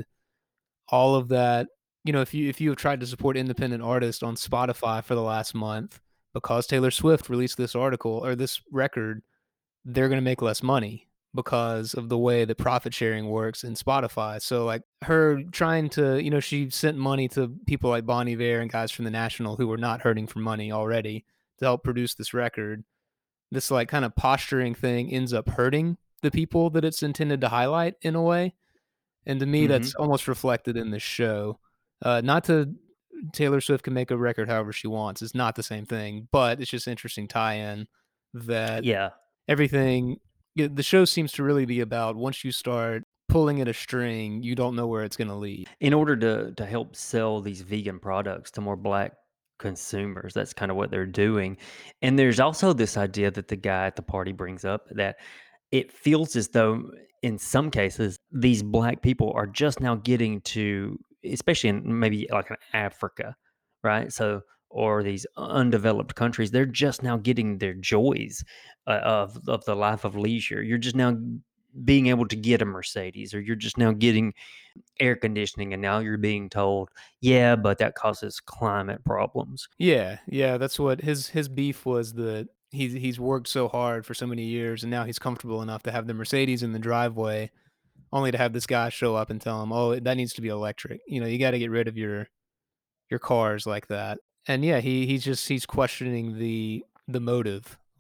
Speaker 2: all of that, you know, if you if you have tried to support independent artists on Spotify for the last month, because Taylor Swift released this article or this record, they're gonna make less money because of the way that profit sharing works in Spotify. So, like, her trying to, you know, she sent money to people like Bon Iver and guys from The National who were not hurting for money already to help produce this record. This, like, kind of posturing thing ends up hurting the people that it's intended to highlight in a way, and to me, that's
Speaker 1: Mhm.
Speaker 2: almost reflected in this show. Uh, not to Taylor Swift can make a record however she wants. It's not the same thing, but it's just interesting tie-in that
Speaker 1: Yeah.
Speaker 2: everything yeah, the show seems to really be about once you start pulling at a string, you don't know where it's gonna lead.
Speaker 1: In order to to help sell these vegan products to more black consumers, that's kinda what they're doing, and there's also this idea that the guy at the party brings up that it feels as though in some cases, these black people are just now getting to especially in maybe like in Africa, right? So or these undeveloped countries, they're just now getting their joys, uh, of of the life of leisure. You're just now being able to get a Mercedes, or you're just now getting air conditioning, and now you're being told, "Yeah, but that causes climate problems."
Speaker 2: Yeah, yeah, that's what his his beef was, that he's he's worked so hard for so many years, and now he's comfortable enough to have the Mercedes in the driveway, only to have this guy show up and tell him, "Oh, that needs to be electric." You know, you gotta get rid of your your cars like that. And yeah, he he's just he's questioning the the motive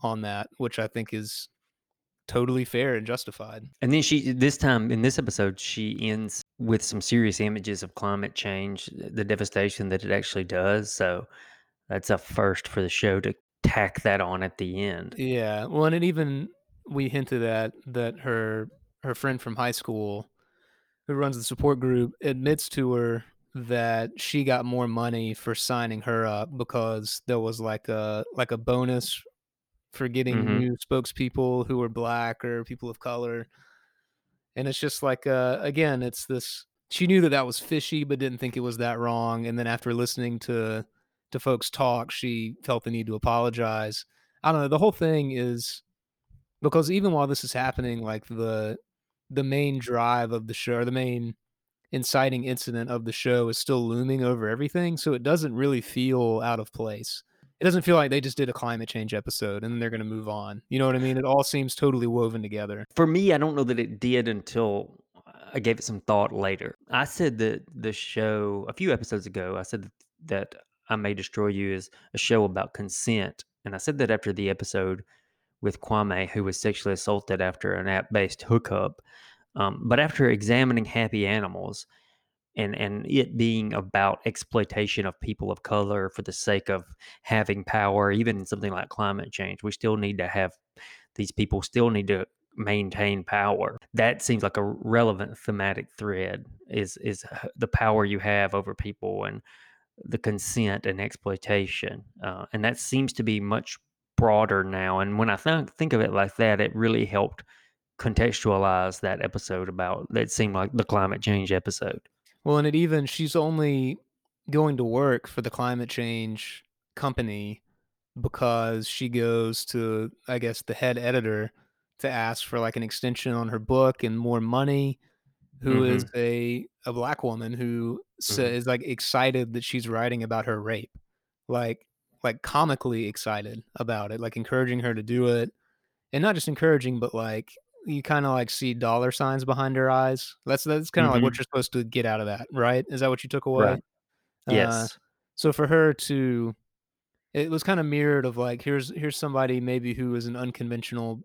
Speaker 2: on that, which I think is totally fair and justified.
Speaker 1: And then she, this time in this episode, she ends with some serious images of climate change, the devastation that it actually does. So that's a first for the show to tack that on at the end.
Speaker 2: Yeah, well, and it even we hinted at that her her friend from high school who runs the support group admits to her that she got more money for signing her up because there was like a like a bonus for getting
Speaker 1: hmm
Speaker 2: new spokespeople who were black or people of color. And it's just like, uh, again, it's this. She knew that that was fishy, but didn't think it was that wrong. And then after listening to to folks talk, she felt the need to apologize. I don't know. The whole thing is because even while this is happening, like the the main drive of the show, or the main inciting incident of the show, is still looming over everything. So it doesn't really feel out of place. It doesn't feel like they just did a climate change episode and then they're going to move on. You know what I mean? It all seems totally woven together.
Speaker 1: For me, I don't know that it did until I gave it some thought later. I said that the show, a few episodes ago, I said that I May Destroy You is a show about consent. And I said that after the episode with Kwame, who was sexually assaulted after an app based hookup. Um, but after examining Happy Animals, and and it being about exploitation of people of color for the sake of having power, even in something like climate change, we still need to have these people still need to maintain power. That seems like a relevant thematic thread is is h- the power you have over people and the consent and exploitation, uh, and that seems to be much broader now. And when I think think of it like that, it really helped contextualize that episode about that seemed like the climate change episode.
Speaker 2: Well, and it even she's only going to work for the climate change company because she goes to, I guess, the head editor to ask for like an extension on her book and more money, who is
Speaker 1: hmm
Speaker 2: a a black woman who sa
Speaker 1: hmm
Speaker 2: is like excited that she's writing about her rape. Like like comically excited about it, like encouraging her to do it. And not just encouraging, but like you kind of like see dollar signs behind her eyes. That's that's kind of like what
Speaker 1: hmm
Speaker 2: you're supposed to get out of that, right? Is that what you took away?
Speaker 1: Right.
Speaker 2: Uh,
Speaker 1: Yes.
Speaker 2: so for her to, it was kind of mirrored of like here's here's somebody maybe who is an unconventional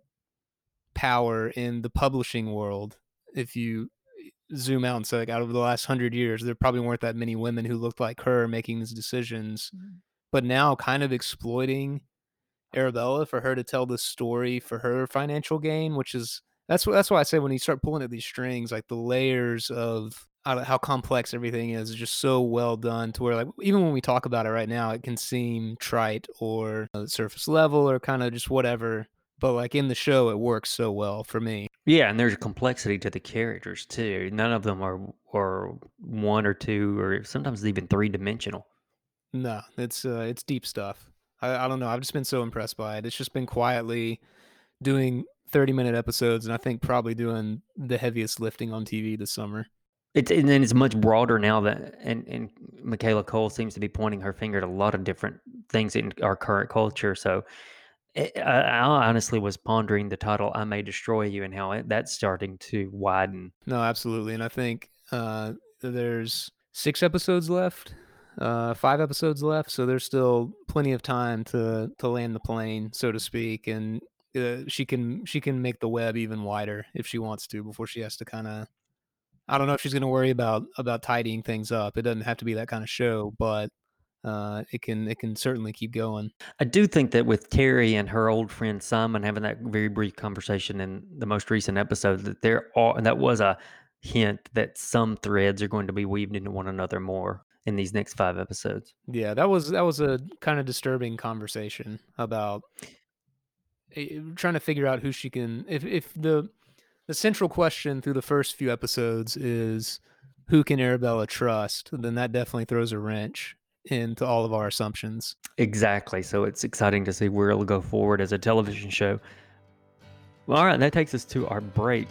Speaker 2: power in the publishing world. If you zoom out and say like out of the last hundred years, there probably weren't that many women who looked like her making these decisions, but now kind of exploiting Arabella for her to tell this story for her financial gain, which is that's what that's why I say when you start pulling at these strings, like the layers of how, how complex everything is, is just so well done to where like even when we talk about it right now, it can seem trite or uh, surface level or kind of just whatever. But like in the show, it works so well for me.
Speaker 1: Yeah, and there's a complexity to the characters too. None of them are are one or two or sometimes even three dimensional.
Speaker 2: No, it's uh, it's deep stuff. I, I don't know. I've just been so impressed by it. It's just been quietly doing thirty minute episodes, and I think probably doing the heaviest lifting on T V this summer.
Speaker 1: It's and then it's much broader now that and and Michaela Cole seems to be pointing her finger at a lot of different things in our current culture. So I, I honestly was pondering the title "I May Destroy You" and how it, that's starting to widen.
Speaker 2: No, absolutely. And I think uh, there's six episodes left, uh, five episodes left, so there's still plenty of time to to land the plane, so to speak. And uh, she can she can make the web even wider if she wants to before she has to kind of. I don't know if she's going to worry about about tidying things up. It doesn't have to be that kind of show, but uh, it can it can certainly keep going.
Speaker 1: I do think that with Terry and her old friend Simon having that very brief conversation in the most recent episode, that there are and that was a hint that some threads are going to be weaved into one another more in these next five episodes.
Speaker 2: Yeah, that was that was a kind of disturbing conversation about eh, trying to figure out who she can if if the the central question through the first few episodes is who can Arabella trust, then that definitely throws a wrench into all of our assumptions.
Speaker 1: Exactly. So it's exciting to see where it'll go forward as a television show. Well, all right, that takes us to our break.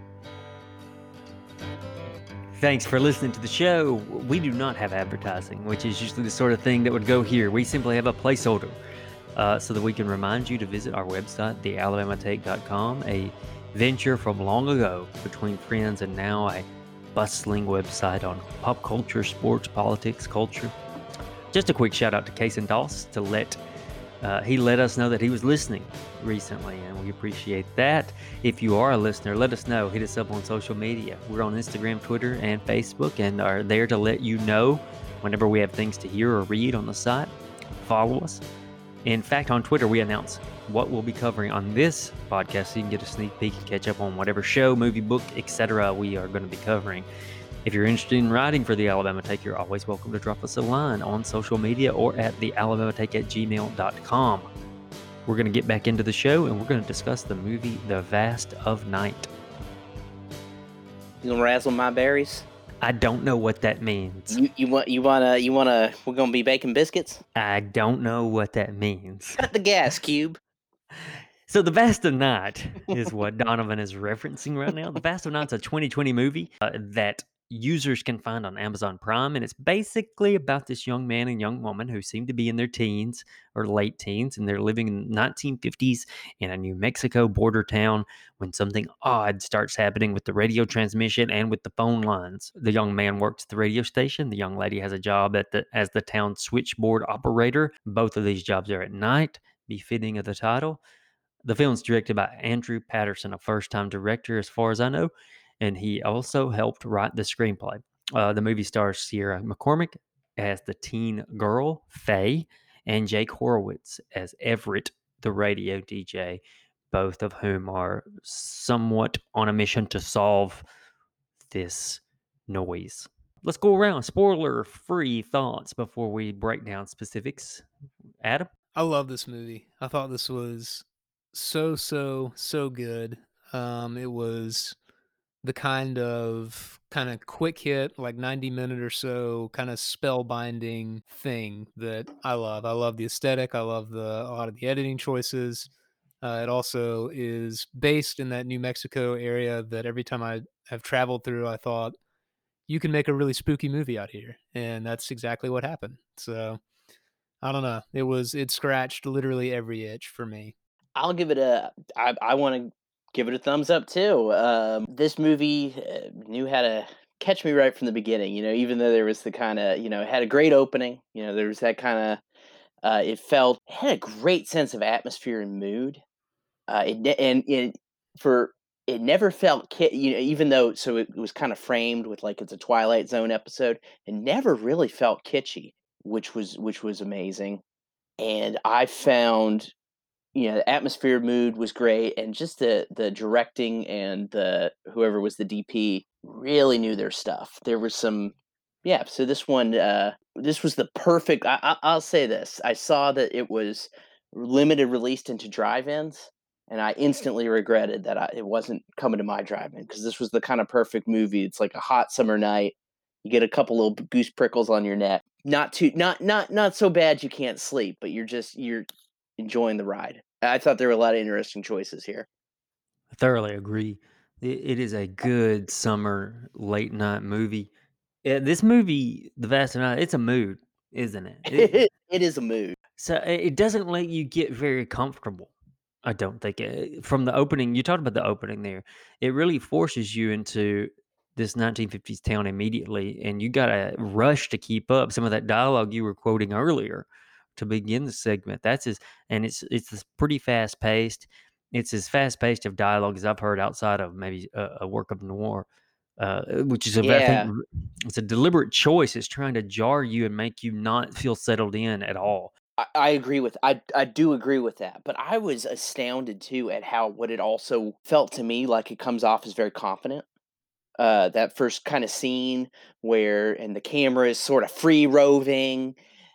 Speaker 1: Thanks for listening to the show. We do not have advertising, which is usually the sort of thing that would go here. We simply have a placeholder uh, so that we can remind you to visit our website, the alabama take dot com, a venture from long ago between friends and now a bustling website on pop culture, sports, politics, culture. Just a quick shout out to Case and Doss to let Uh, he let us know that he was listening recently, and we appreciate that. If you are a listener, let us know. Hit us up on social media. We're on Instagram, Twitter, and Facebook, and are there to let you know whenever we have things to hear or read on the site. Follow us. In fact, on Twitter, we announce what we'll be covering on this podcast, so you can get a sneak peek and catch up on whatever show, movie, book, et cetera we are going to be covering. If you're interested in writing for the Alabama Take, you're always welcome to drop us a line on social media or at the alabama take at gmail dot com. We're going to get back into the show, and we're going to discuss the movie The Vast of Night.
Speaker 3: You gonna razzle my berries?
Speaker 1: I don't know what that means.
Speaker 3: You you want you wanna you wanna we're gonna be baking biscuits?
Speaker 1: I don't know what that means.
Speaker 3: Cut the gas, Cube.
Speaker 1: So The Vast of Night is what Donovan is referencing right now. The Vast of Night's a twenty twenty movie uh, that users can find on Amazon Prime, and it's basically about this young man and young woman who seem to be in their teens or late teens, and they're living in the nineteen fifties in a New Mexico border town when something odd starts happening with the radio transmission and with the phone lines. The young man works at the radio station. The young lady has a job at the as the town switchboard operator. Both of these jobs are at night, befitting of the title. The film's directed by Andrew Patterson, a first-time director as far as I know, and he also helped write the screenplay. Uh, the movie stars Sierra McCormick as the teen girl, Faye, and Jake Horowitz as Everett, the radio D J, both of whom are somewhat on a mission to solve this noise. Let's go around spoiler-free thoughts before we break down specifics. Adam?
Speaker 2: I love this movie. I thought this was so, so, so good. Um, it was the kind of kind of quick hit, like ninety minute or so, kind of spellbinding thing that I love. I love the aesthetic. I love the a lot of the editing choices. Uh, it also is based in that New Mexico area that every time I have traveled through, I thought you can make a really spooky movie out here, and that's exactly what happened. So I don't know. It was it scratched literally every itch for me.
Speaker 3: I'll give it a. I I want to give it a thumbs up too. Um, this movie uh, knew how to catch me right from the beginning. You know, even though there was the kind of you know it had a great opening. You know, there was that kind of. Uh, it felt it had a great sense of atmosphere and mood. Uh, it ne- and it for it never felt ki- you know even though so it was kind of framed with like it's a Twilight Zone episode. It never really felt kitschy, which was which was amazing. And I found you know, the atmosphere mood was great, and just the the directing and the whoever was the D P really knew their stuff. There was some, yeah. So this one, uh, this was the perfect. I, I, I'll say this: I saw that it was limited released into drive-ins, and I instantly regretted that I, it wasn't coming to my drive-in because this was the kind of perfect movie. It's like a hot summer night. You get a couple little goose prickles on your neck. Not too, not not not so bad you can't sleep, but you're just you're enjoying the ride. I thought there were a lot of interesting choices here.
Speaker 1: I thoroughly agree. It, it is a good summer late night movie. Yeah, this movie, The Vast of Night, it's a mood, isn't it? It
Speaker 3: It is a mood.
Speaker 1: so it it doesn't let you get very comfortable. I don't think it, from the opening. You talked about the opening there. It really forces you into this nineteen fifties town immediately, and you got to rush to keep up. Some of that dialogue you were quoting earlier to begin the segment. That's as and it's it's this pretty fast paced. It's as fast paced of dialogue as I've heard outside of maybe a, a work of noir, uh, which is a, I think
Speaker 3: Yeah,
Speaker 1: it's a deliberate choice. It's trying to jar you and make you not feel settled in at all.
Speaker 3: I, I agree with I I do agree with that. But I was astounded too at how what it also felt to me like it comes off as very confident. Uh, that first kind of scene where and the camera is sort of free roving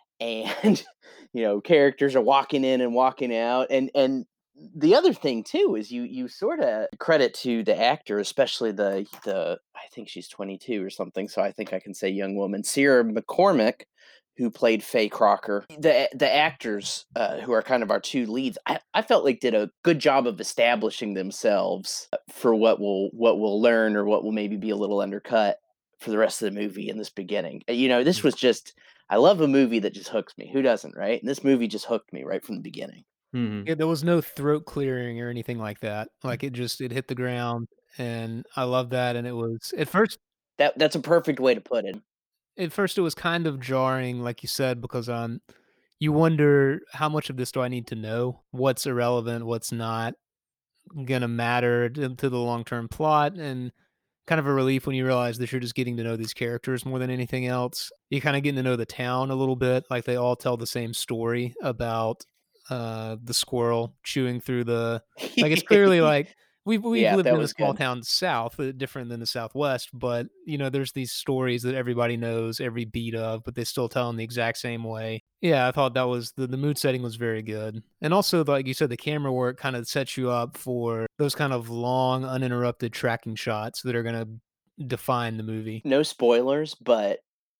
Speaker 3: and you know characters are walking in and walking out and and the other thing too is you you sort of credit to the actor, especially the the I think she's twenty-two or something, so I think I can say young woman Sierra McCormick, who played Faye Crocker. The the actors uh, who are kind of our two leads, I, I felt like did a good job of establishing themselves for what we'll what we'll learn or what will maybe be a little undercut for the rest of the movie in this beginning. Uh, You know, this was just I love a movie that just hooks me. Who doesn't, right? And this movie just hooked me right from the beginning.
Speaker 1: Hmm.
Speaker 2: Yeah, there was no throat clearing or anything like that. Like it just it hit the ground, and I love that. And it was at first
Speaker 3: That that's a perfect way to put it.
Speaker 2: at first it was kind of jarring, like you said, because um you wonder how much of this do I need to know? What's irrelevant? What's not gonna matter to, to the long term plot? And kind of a relief when you realize that you're just getting to know these characters more than anything else. You kind of getting to know the town a little bit, like they all tell the same story about uh the squirrel chewing through the like it's clearly like we've we've
Speaker 3: Yeah,
Speaker 2: lived
Speaker 3: that
Speaker 2: in a
Speaker 3: was
Speaker 2: small
Speaker 3: good.
Speaker 2: town south, uh, different than the southwest, but you know, there's these stories that everybody knows every beat of, but they still tell them the exact same way. Yeah, I thought that was the, the mood setting was very good. And also, like you said, the camera work kind of sets you up for those kind of long, uninterrupted tracking shots that are gonna define the movie.
Speaker 3: No spoilers, but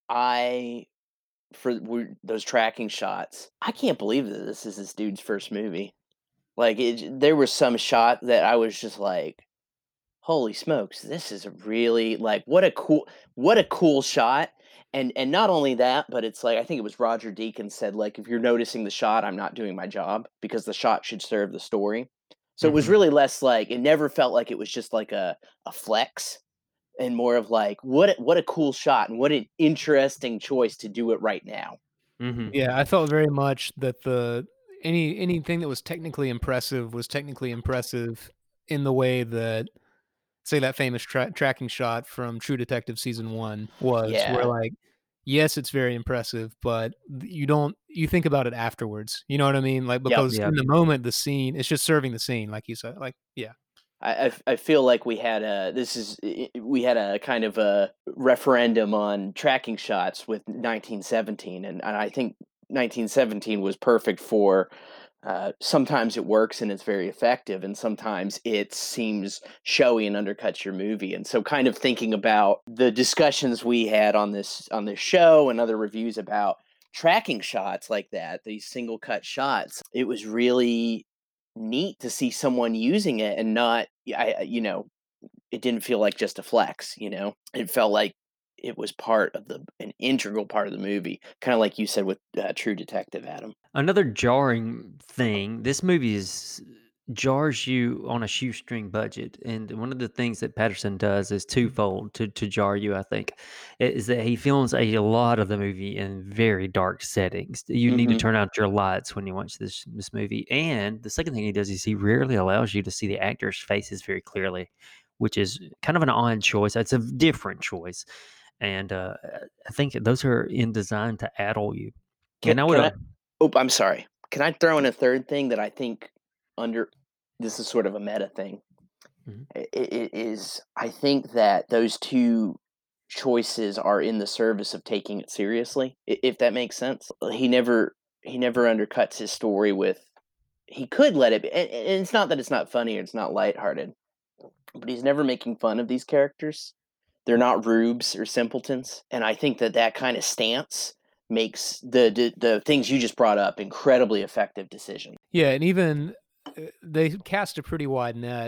Speaker 3: I for w those tracking shots, I can't believe that this is this dude's first movie. Like, it j there was some shot that I was just like, "Holy smokes, this is a really like, what a cool what a cool shot." And and not only that, but it's like, I think it was Roger Deakins said, like, "If you're noticing the shot, I'm not doing my job because the shot should serve the story." So it was
Speaker 1: Mhm.
Speaker 3: really less like it never felt like it was just like a a flex and more of like, what a what a cool shot and what an interesting choice to do it right now.
Speaker 1: Mhm.
Speaker 2: Yeah, I felt very much that the any anything that was technically impressive was technically impressive in the way that, say, that famous tra tracking shot from True Detective season one was, where,
Speaker 3: Yeah.
Speaker 2: like, yes, it's very impressive, but th you don't you think about it afterwards, you know what I mean? Like,
Speaker 3: Yep.
Speaker 2: because in
Speaker 1: Yep.
Speaker 2: the moment, the scene it's just serving the scene, like you said, like yeah.
Speaker 3: I I f I feel like we had a this is I I we had a kind of a referendum on tracking shots with nineteen seventeen, and and I think nineteen seventeen was perfect for, uh, sometimes it works and it's very effective, and sometimes it seems showy and undercuts your movie, and so kind of thinking about the discussions we had on this on this show and other reviews about tracking shots like that, these single cut shots, it was really neat to see someone using it and not yeah, I I you know, it didn't feel like just a flex, you know? It felt like it was part of the an integral part of the movie, kinda like you said with, uh, True Detective, Adam.
Speaker 1: Another jarring thing, this movie is jars you on a shoestring budget, and one of the things that Patterson does is twofold to to jar you, I think, i is that he films a lot of the movie in very dark settings. You need to
Speaker 3: Mhm.
Speaker 1: turn out your lights when you watch this this movie, and the second thing he does is he rarely allows you to see the actors' faces very clearly, which is kind of an odd choice. It's a different choice, and, uh, I think those are in designed to addle you.
Speaker 3: Can
Speaker 1: And I would,
Speaker 3: can
Speaker 1: uh
Speaker 3: I Oop, I'm sorry. Can I throw in a third thing that I think under this is sort of a meta thing.
Speaker 1: Mhm.
Speaker 3: I I is I think that those two choices are in the service of taking it seriously, I if that makes sense. He never he never undercuts his story with he could let it be and and it's not that it's not funny or it's not lighthearted, but he's never making fun of these characters. They're not rubes or simpletons, and I think that that kinda stance makes the the the things you just brought up incredibly effective decision.
Speaker 2: Yeah, and even, uh, they cast a pretty wide net,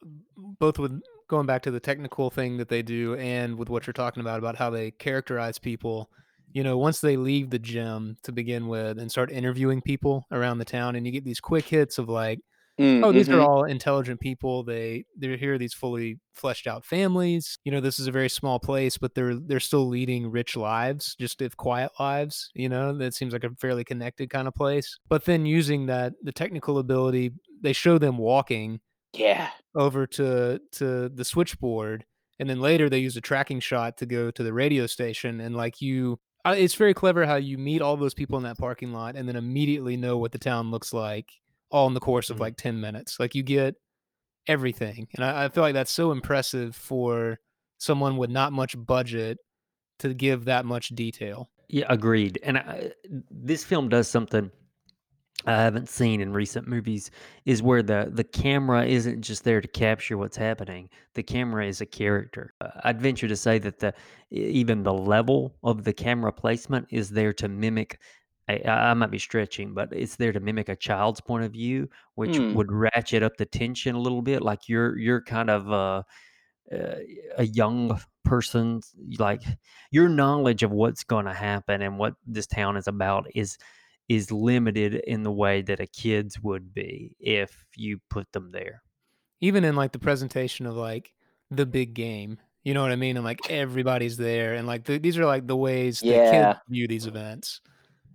Speaker 2: both with going back to the technical thing that they do and with what you're talking about, about how they characterize people. You know, once they leave the gym to begin with and start interviewing people around the town, and you get these quick hits of like,
Speaker 3: Mm,
Speaker 2: oh, these are
Speaker 3: mhm.
Speaker 2: all intelligent people. They they're here, these fully fleshed out families. You know, this is a very small place, but they're they're still leading rich lives, just if quiet lives. You know, that seems like a fairly connected kind of place. But then using that the technical ability, they show them walking
Speaker 3: Yeah.
Speaker 2: over to to the switchboard, and then later they use a tracking shot to go to the radio station, and like you uh, it's very clever how you meet all those people in that parking lot and then immediately know what the town looks like all in the course of
Speaker 1: Mhm.
Speaker 2: like ten minutes. Like you get everything. And I, I feel like that's so impressive for someone with not much budget to give that much detail.
Speaker 1: Yeah, agreed. And I, this film does something I haven't seen in recent movies is where the the camera isn't just there to capture what's happening. The camera is a character. Uh, I'd venture to say that the e- even the level of the camera placement is there to mimic. I, I I might be stretching, but it's there to mimic a child's point of view, which
Speaker 3: Mm.
Speaker 1: would ratchet up the tension a little bit. Like you're you're kind of uh, uh, a young person's like your knowledge of what's going to happen and what this town is about is is limited in the way that a kid's would be if you put them there.
Speaker 2: Even in like the presentation of like the big game, you know what I mean? And like everybody's there. And like th- these are like the ways that kids
Speaker 3: Yeah.
Speaker 2: view these events.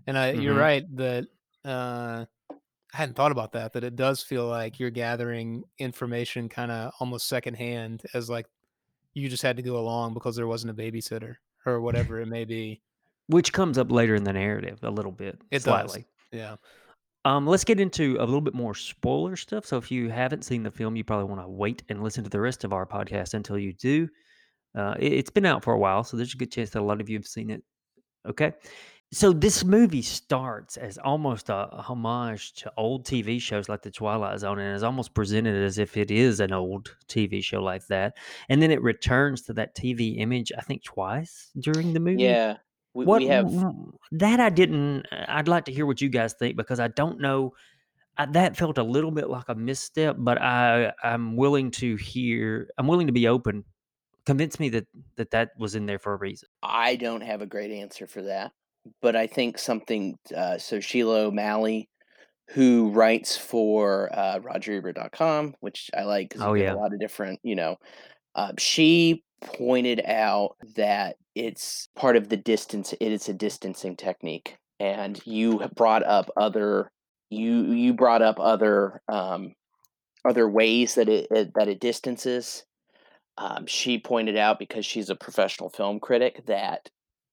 Speaker 2: And I, you're
Speaker 1: Mhm.
Speaker 2: right that uh, I hadn't thought about that. That it does feel like you're gathering information kind of almost secondhand, as like you just had to go along because there wasn't a babysitter or whatever it may be.
Speaker 1: Which comes up later in the narrative a little bit,
Speaker 2: It does,
Speaker 1: slightly.
Speaker 2: yeah.
Speaker 1: Um, let's get into a little bit more spoiler stuff. So if you haven't seen the film, you probably want to wait and listen to the rest of our podcast until you do. Uh, it, it's been out for a while, so there's a good chance that a lot of you have seen it. Okay. So this movie starts as almost a, a homage to old T V shows like The Twilight Zone, and is almost presented as if it is an old T V show like that. And then it returns to that T V image, I think, twice during the movie.
Speaker 3: Yeah, we
Speaker 1: What
Speaker 3: we have.
Speaker 1: w- that I didn't. I'd like to hear what you guys think because I don't know. I, that felt a little bit like a misstep, but I I'm willing to hear. I'm willing to be open. Convince me that that that was in there for a reason.
Speaker 3: I don't have a great answer for that, but I think something. Uh, so Sheila O'Malley, who writes for uh, Roger Ebert dot com, which I like because
Speaker 1: Oh
Speaker 3: you get a
Speaker 1: yeah.
Speaker 3: lot of different, you know, uh, she pointed out that it's part of the distance. It is a distancing technique, and you have brought up other. You you brought up other um, other ways that it, it that it distances. Um, she pointed out because she's a professional film critic that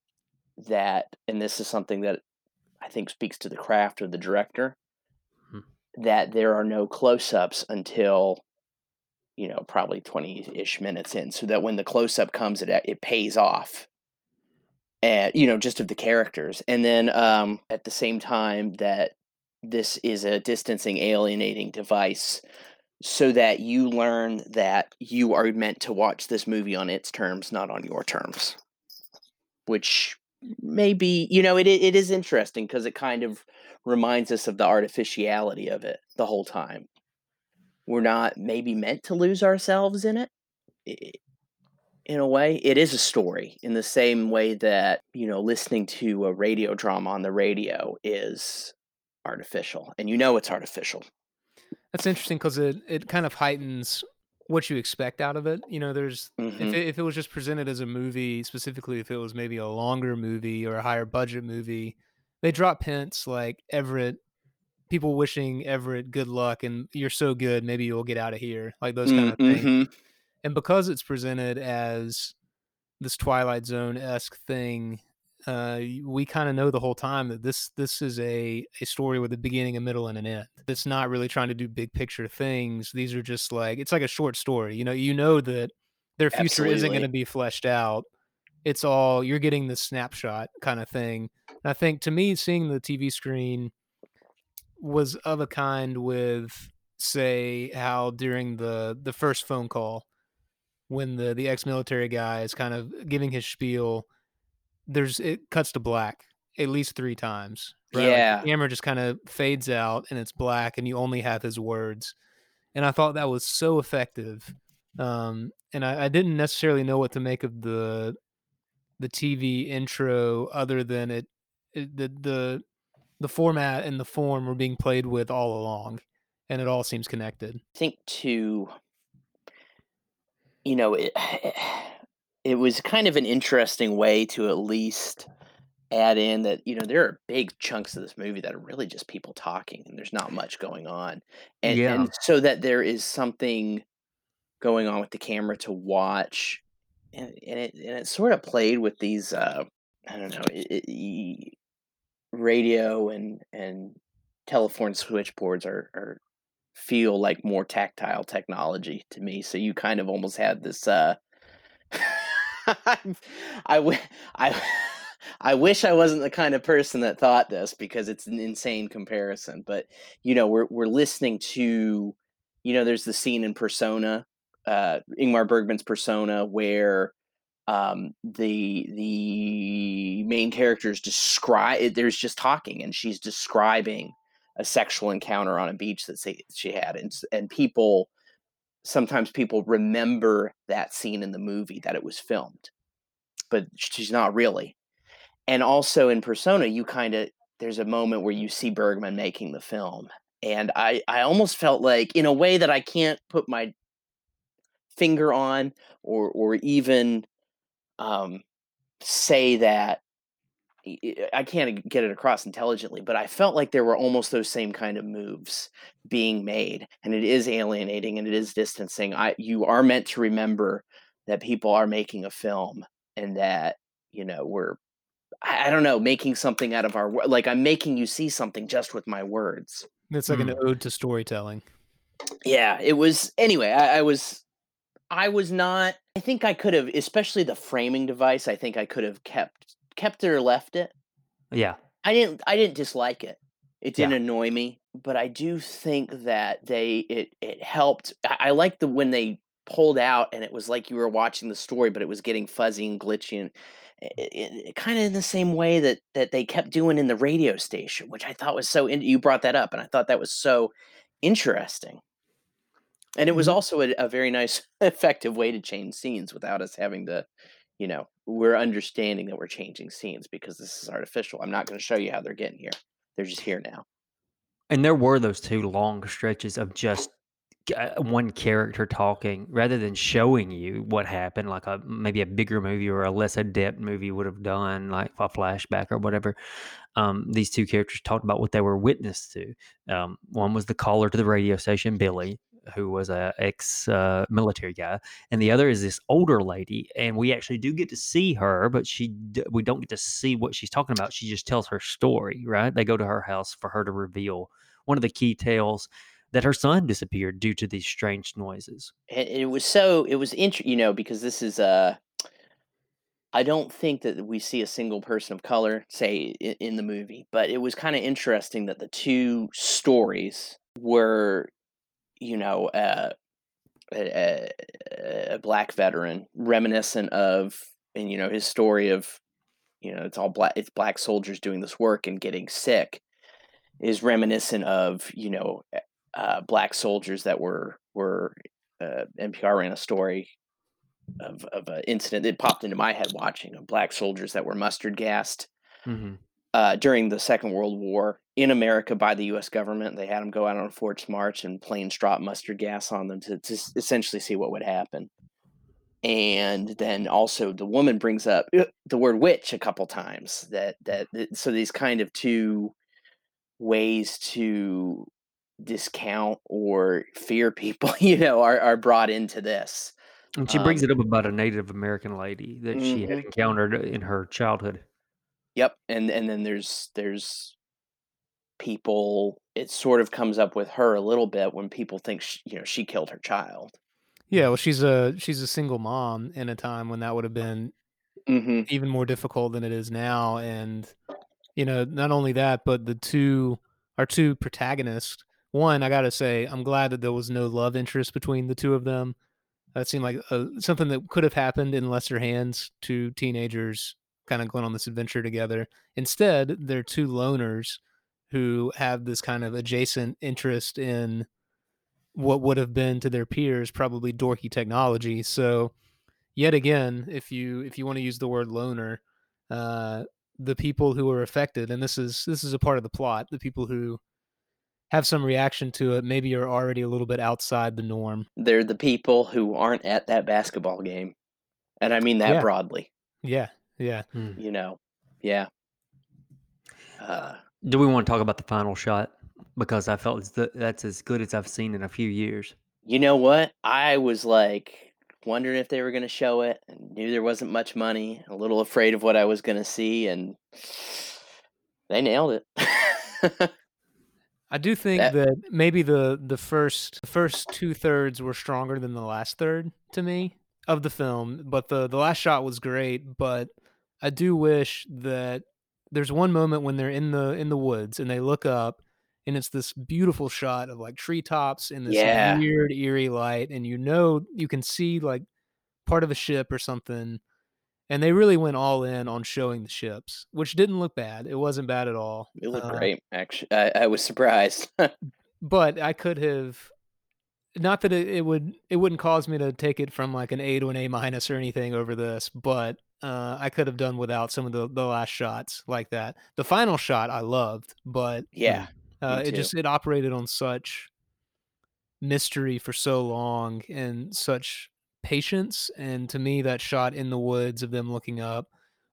Speaker 3: that, and this is something that I think speaks to the craft of the director,
Speaker 1: Mhm.
Speaker 3: that there are no close-ups until, you know, probably twenty-ish minutes in, so that when the close-up comes, it it pays off, and, you know, just of the characters. And then, um, at the same time that this is a distancing, alienating device, so that you learn that you are meant to watch this movie on its terms, not on your terms. Which maybe, you know, it it it is interesting because it kind of reminds us of the artificiality of it the whole time. We're not maybe meant to lose ourselves in it, I in a way. It is a story in the same way that, you know, listening to a radio drama on the radio is artificial, and you know it's artificial.
Speaker 2: That's interesting because it it kind of heightens what you expect out of it. You know, there's if
Speaker 3: Mhm.
Speaker 2: it, if it was just presented as a movie, specifically if it was maybe a longer movie or a higher budget movie, they drop hints like Everett, people wishing Everett good luck and you're so good, maybe you'll get out of here, like those kind
Speaker 3: Mm,
Speaker 2: of things.
Speaker 3: mhm.
Speaker 2: And because it's presented as this Twilight Zone esque thing, uh, we kind of know the whole time that this this is a a story with a beginning, a middle, and an end. It's not really trying to do big picture things. These are just like it's like a short story. You know, you know that their future isn't going to
Speaker 3: Absolutely.
Speaker 2: be fleshed out. It's all you're getting the snapshot kind of thing. And I think to me, seeing the T V screen was of a kind with, say, how during the the first phone call when the the ex-military guy is kind of giving his spiel, there's it cuts to black at least three times, right? Like, the
Speaker 3: Yeah.
Speaker 2: camera just kinda fades out, and it's black, and you only have his words, and I thought that was so effective, um, and I I didn't necessarily know what to make of the the T V intro other than it it the the the format and the form were being played with all along, and it all seems connected.
Speaker 3: I think to, you know, it it was kind of an interesting way to at least add in that, you know, there are big chunks of this movie that are really just people talking and there's not much going on. And
Speaker 1: Yeah.
Speaker 3: and so that there is something going on with the camera to watch, and, and it and it sort of played with these uh I don't know, it, it, y- radio and and telephone switchboards are are feel like more tactile technology to me. So you kind of almost had this uh I'm- I wi- I I wish I wasn't the kind of person that thought this because it's an insane comparison. But you know, we're we're listening to, you know, there's the scene in Persona, uh, Ingmar Bergman's Persona, where um, the the main characters describe. There's just talking, and she's describing a sexual encounter on a beach that say, she had, and s- and people sometimes people remember that scene in the movie that it was filmed, but she's not really. And also in Persona, you kind of there's a moment where you see Bergman making the film, and I I almost felt like in a way that I can't put my finger on or or even um, say that I I can't get it across intelligently, but I felt like there were almost those same kind of moves being made, and it is alienating and it is distancing. I you are meant to remember that people are making a film and that, you know, we're I I don't know, making something out of our wo like, I'm making you see something just with my words.
Speaker 2: It's like an
Speaker 1: Mm.
Speaker 2: ode to storytelling.
Speaker 3: Yeah, it was anyway, I I was I was not I think I could have especially the framing device, I think I could have kept kept it or left it.
Speaker 1: Yeah.
Speaker 3: I didn't I didn't dislike it. It didn't
Speaker 1: Yeah.
Speaker 3: annoy me, but I do think that they it it helped. I, I like the when they pulled out and it was like you were watching the story, but it was getting fuzzy and glitchy and kind of in the same way that that they kept doing in the radio station, which I thought was so. In, you brought that up, and I thought that was so interesting. And it was
Speaker 2: Mhm.
Speaker 3: also a, a very nice, effective way to change scenes without us having to, you know, we're understanding that we're changing scenes because this is artificial. I'm not going to show you how they're getting here. They're just here now.
Speaker 1: And there were those two long stretches of just g uh, one character talking rather than showing you what happened, like a maybe a bigger movie or a less adept movie would have done, like a flashback or whatever. Um, these two characters talked about what they were witness to. Um, one was the caller to the radio station, Billy, who was a ex, uh, military guy, and the other is this older lady, and we actually do get to see her, but she d we don't get to see what she's talking about. She just tells her story, right? They go to her house for her to reveal one of the key tales that her son disappeared due to these strange noises.
Speaker 3: And it was so it was int you know, because this is, uh I don't think that we see a single person of color, say, I in the movie, but it was kinda interesting that the two stories were, you know, uh, a a a black veteran reminiscent of and, you know, his story of, you know, it's all black it's black soldiers doing this work and getting sick is reminiscent of, you know, eh, uh, black soldiers that were were, uh N P R ran a story of of an incident that popped into my head watching of black soldiers that were mustard gassed
Speaker 1: Mhm.
Speaker 3: uh, during the Second World War in America by the U S government. They had them go out on a forced march and planes drop mustard gas on them to, to s- essentially see what would happen. And then also the woman brings up uh, the word witch a couple times. That that that- so these kind of two ways to discount or fear people, you know, are are brought into this.
Speaker 1: And she brings
Speaker 3: Um,
Speaker 1: it up about a Native American lady that she had
Speaker 3: mhm.
Speaker 1: encountered in her childhood.
Speaker 3: Yep, and and then there's there's people it sort of comes up with her a little bit when people think sh you know, she killed her child.
Speaker 2: Yeah, well, she's a she's a single mom in a time when that would have been
Speaker 3: Mhm.
Speaker 2: even more difficult than it is now, and, you know, not only that, but the two our two protagonists, one, I gotta say, I'm glad that there was no love interest between the two of them. That seemed like, uh, something that could have happened in lesser hands, two teenagers kinda going on this adventure together. Instead, they're two loners who have this kind of adjacent interest in what would have been to their peers probably dorky technology. So yet again, if you if you want to use the word loner, uh, the people who are affected, and this is this is a part of the plot, the people who have some reaction to it maybe are already a little bit outside the norm.
Speaker 3: They're the people who aren't at that basketball game, and I mean that
Speaker 2: Yeah,
Speaker 3: broadly,
Speaker 2: yeah, yeah.
Speaker 1: Mm.
Speaker 3: you know? Yeah,
Speaker 1: Uh,
Speaker 3: uh,
Speaker 1: do we wanna talk about the final shot? Because I felt it's the that's as good as I've seen in a few years.
Speaker 3: you know what? I was, like, wondering if they were gonna show it, and knew there wasn't much money, a little afraid of what I was gonna see, and they nailed it.
Speaker 2: I do think
Speaker 3: That
Speaker 2: that maybe the the first the first two thirds were stronger than the last third to me of the film, but the the last shot was great. But I do wish that there's one moment when they're in the in the woods and they look up and it's this beautiful shot of like treetops in this
Speaker 3: yeah.
Speaker 2: weird eerie light, and you know you can see like part of a ship or something, and they really went all in on showing the ships, which didn't look bad. It wasn't bad at all.
Speaker 3: It looked
Speaker 2: Uh,
Speaker 3: great, actually. I I was surprised.
Speaker 2: but I could have not that it, it would it wouldn't cause me to take it from like an A to an A minus or anything over this, but uh, I could have done without some of the the last shots like that. The final shot I loved, but
Speaker 3: Yeah,
Speaker 1: Mm.
Speaker 2: uh,
Speaker 3: me
Speaker 2: it
Speaker 3: too.
Speaker 2: just it operated on such mystery for so long and such patience, and to me that shot in the woods of them looking up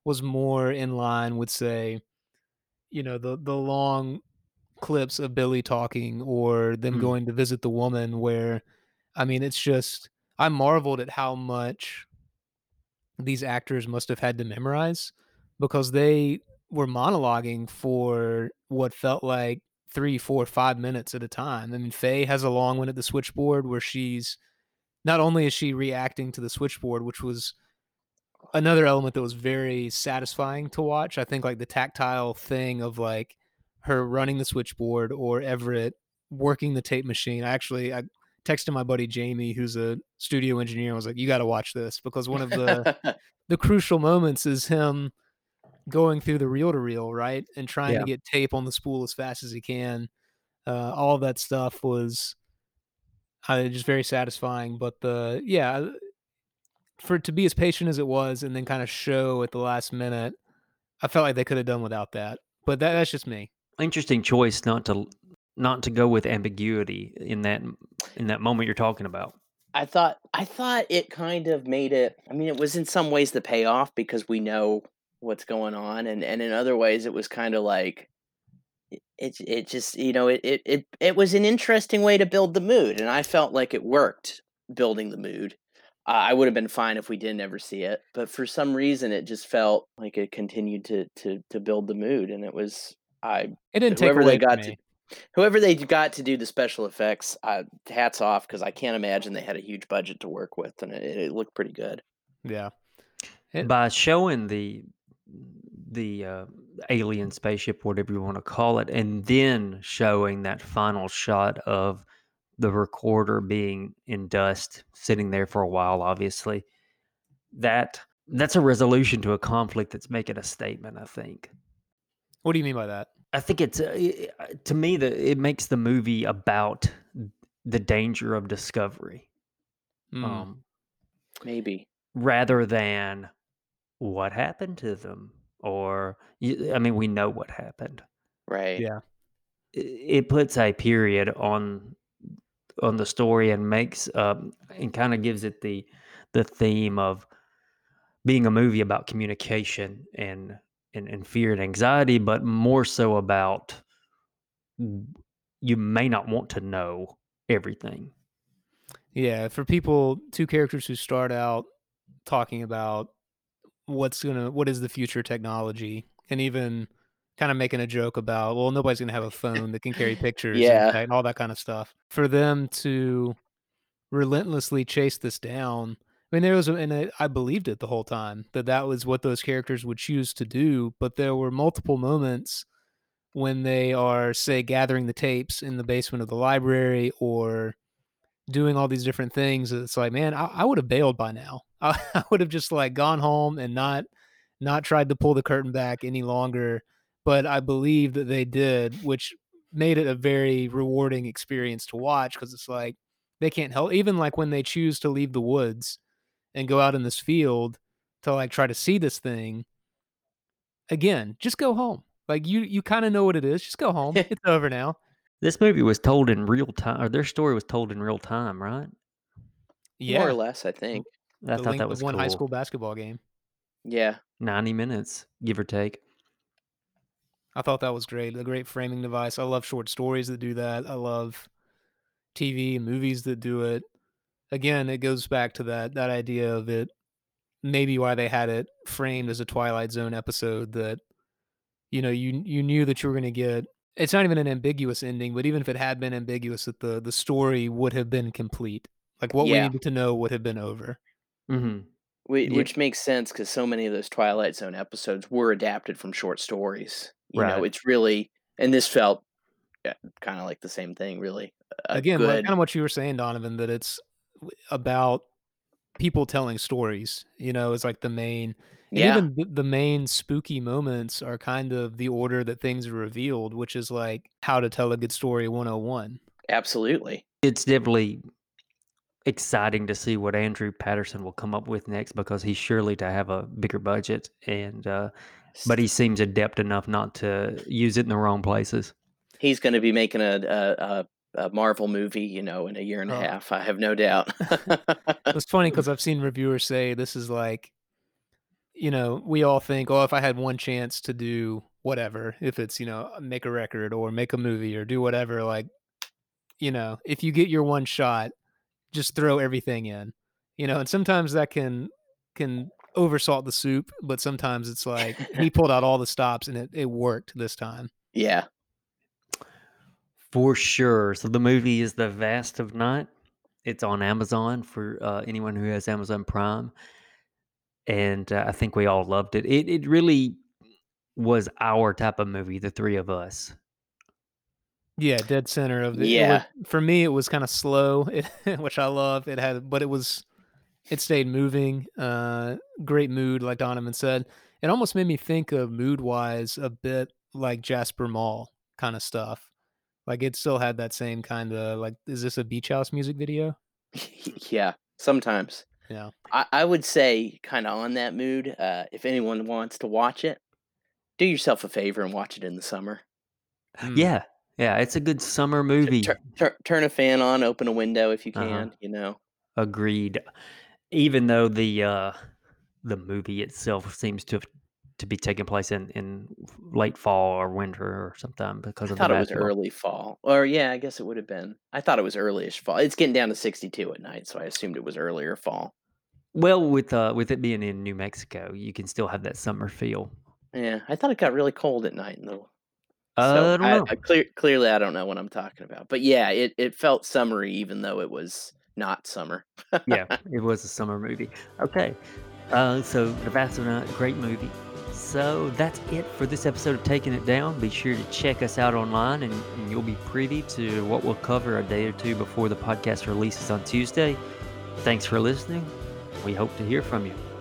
Speaker 2: was more in line with, say, you know, the the long clips of Billy talking or them
Speaker 1: Mm.
Speaker 2: going to visit the woman where, I mean, it's just I marveled at how much these actors must have had to memorize because they were monologuing for what felt like three, four, five minutes at a time. I mean, Faye has a long one at the switchboard where she's not only is she reacting to the switchboard, which was another element that was very satisfying to watch. I think like the tactile thing of like her running the switchboard or Everett working the tape machine. I actually I texted my buddy Jamie, who's a studio engineer, and was like, "You got to watch this," because one of the the crucial moments is him going through the reel to reel, right, and trying to
Speaker 1: Yeah.
Speaker 2: get tape on the spool as fast as he can. Uh, all that stuff was uh, just very satisfying. But the yeah, for it to be as patient as it was, and then kind of show at the last minute, I felt like they could have done without that. But that, that's just me.
Speaker 1: Interesting choice not to not to go with ambiguity in that in that moment you're talking about.
Speaker 3: I thought I thought it kind of made it. I mean, it was in some ways the payoff because we know what's going on, and and in other ways it was kind of like it it it just, you know, it it it it was an interesting way to build the mood, and I felt like it worked building the mood. Uh, I would have been fine if we didn't ever see it, but for some reason it just felt like it continued to to to build the mood, and it was I
Speaker 2: It didn't take
Speaker 3: whoever they
Speaker 2: away from
Speaker 3: got to
Speaker 2: me.
Speaker 3: whoever they got to do the special effects, uh, hats off because I can't imagine they had a huge budget to work with, and it, it looked pretty good.
Speaker 2: Yeah. It,
Speaker 1: By showing the the uh, alien spaceship, whatever you want to call it, and then showing that final shot of the recorder being in dust, sitting there for a while, obviously, that that's a resolution to a conflict that's making a statement, I think.
Speaker 2: what do you mean by that?
Speaker 1: I think it's uh, i- uh, to me that it makes the movie about the danger of discovery,
Speaker 2: Mm,
Speaker 1: um,
Speaker 3: Maybe.
Speaker 1: rather than what happened to them, or y- I mean, we know what happened.
Speaker 3: Right.
Speaker 2: yeah.
Speaker 1: I- It puts a period on on the story and makes um, and kind of gives it the the theme of being a movie about communication and and, and fear and anxiety, but more so about w- you may not want to know everything.
Speaker 2: Yeah. For people, two characters who start out talking about what's gonna what is the future technology, and even kind of making a joke about, well, nobody's gonna have a phone that can carry pictures and
Speaker 3: Yeah.
Speaker 2: and all that kind of stuff. For them to relentlessly chase this down. I mean, there was, a, and I, I believed it the whole time that that was what those characters would choose to do. But there were multiple moments when they are, say, gathering the tapes in the basement of the library or doing all these different things. It's like, man, I, I would have bailed by now. I, I would have just like gone home and not not tried to pull the curtain back any longer. But I believe that they did, which made it a very rewarding experience to watch because it's like they can't help. Even like when they choose to leave the woods and go out in this field to like try to see this thing again, just go home. Like you, you kind of know what it is. Just go home. It's over now.
Speaker 1: This movie was told in real time, or their story was told in real time, right?
Speaker 3: More or
Speaker 2: Yeah,
Speaker 3: less, I
Speaker 2: the
Speaker 3: think.
Speaker 1: I
Speaker 2: the
Speaker 1: thought
Speaker 2: length
Speaker 1: that
Speaker 2: of
Speaker 1: was
Speaker 2: one high
Speaker 1: cool.
Speaker 2: school basketball game.
Speaker 3: Yeah.
Speaker 1: ninety minutes, give or take.
Speaker 2: I thought that was great. A great framing device. I love short stories that do that. I love T V and movies that do it. Again, it goes back to that that idea of it maybe why they had it framed as a Twilight Zone episode that you know, you you knew that you were going to get it's not even an ambiguous ending, but even if it had been ambiguous that the the story would have been complete. Like what we
Speaker 3: Yeah.
Speaker 2: needed to know would have been over.
Speaker 1: Hmm.
Speaker 3: Whi-
Speaker 1: Yeah,
Speaker 3: Which makes sense because so many of those Twilight Zone episodes were adapted from short stories. You know,
Speaker 1: right.
Speaker 3: it's really, and this felt kind of like the same thing, really. A
Speaker 2: Again, like
Speaker 3: good,
Speaker 2: kind of what you were saying, Donovan, that it's about people telling stories, you know, is like the main and
Speaker 3: yeah,
Speaker 2: even the the main spooky moments are kind of the order that things are revealed, which is like how to tell a good story one oh one.
Speaker 3: absolutely.
Speaker 1: It's definitely exciting to see what Andrew Patterson will come up with next because he's surely to have a bigger budget, and uh, but he seems adept enough not to use it in the wrong places.
Speaker 3: He's gonna be making a a a a Marvel movie, you know, in a year and a
Speaker 2: Oh,
Speaker 3: half, I have no doubt.
Speaker 2: it's funny because I've seen reviewers say this is like you know, we all think, oh, if I had one chance to do whatever, if it's, you know, make a record or make a movie or do whatever, like, you know, if you get your one shot, just throw everything in, you know, and sometimes that can can oversalt the soup, but sometimes it's like he pulled out all the stops and it, it worked this time.
Speaker 3: Yeah.
Speaker 1: For sure. So the movie is The Vast of Night. It's on Amazon for uh, anyone who has Amazon Prime, and uh, I think we all loved it. It it really was our type of movie, the three of us.
Speaker 2: Yeah, dead center of the it was
Speaker 3: Yeah.
Speaker 2: for me, it was kinda slow, which I love. It had but it was it stayed moving, uh, great mood, like Donovan said. It almost made me think of mood-wise a bit like Jasper Mall kinda stuff. Like, it still had that same kinda like, is this a beach house music video?
Speaker 3: Yeah. Sometimes.
Speaker 2: Yeah.
Speaker 3: I, I would say, kind of on that mood, uh, if anyone wants to watch it, do yourself a favor and watch it in the summer.
Speaker 2: Mm.
Speaker 1: Yeah, yeah, it's a good summer
Speaker 3: T- tur-
Speaker 1: movie.
Speaker 3: tur- turn a fan on, open a window if you
Speaker 1: Uh-huh.
Speaker 3: can, you know.
Speaker 1: Agreed. Even though the uh, the movie itself seems to have, to be taking place in, in late fall or winter or sometime because
Speaker 3: I
Speaker 1: of the
Speaker 3: thought it was
Speaker 1: basketball.
Speaker 3: early fall. Or, yeah, I guess it would have been. I thought it was early-ish fall. It's getting down to sixty-two at night, so I assumed it was earlier fall.
Speaker 1: Well, with uh, with it being in New Mexico, you can still have that summer feel.
Speaker 3: Yeah, I thought it got really cold at night, though. So
Speaker 1: Uh, I don't
Speaker 3: I,
Speaker 1: know.
Speaker 3: I clear, clearly I don't know what I'm talking about. But yeah, it, it felt summery even though it was not summer.
Speaker 1: Yeah, it was a summer movie. Okay, uh, so The Vast of Night, great movie. So that's it for this episode of Taking It Down. Be sure to check us out online, and, and you'll be privy to what we'll cover a day or two before the podcast releases on Tuesday. Thanks for listening. We hope to hear from you.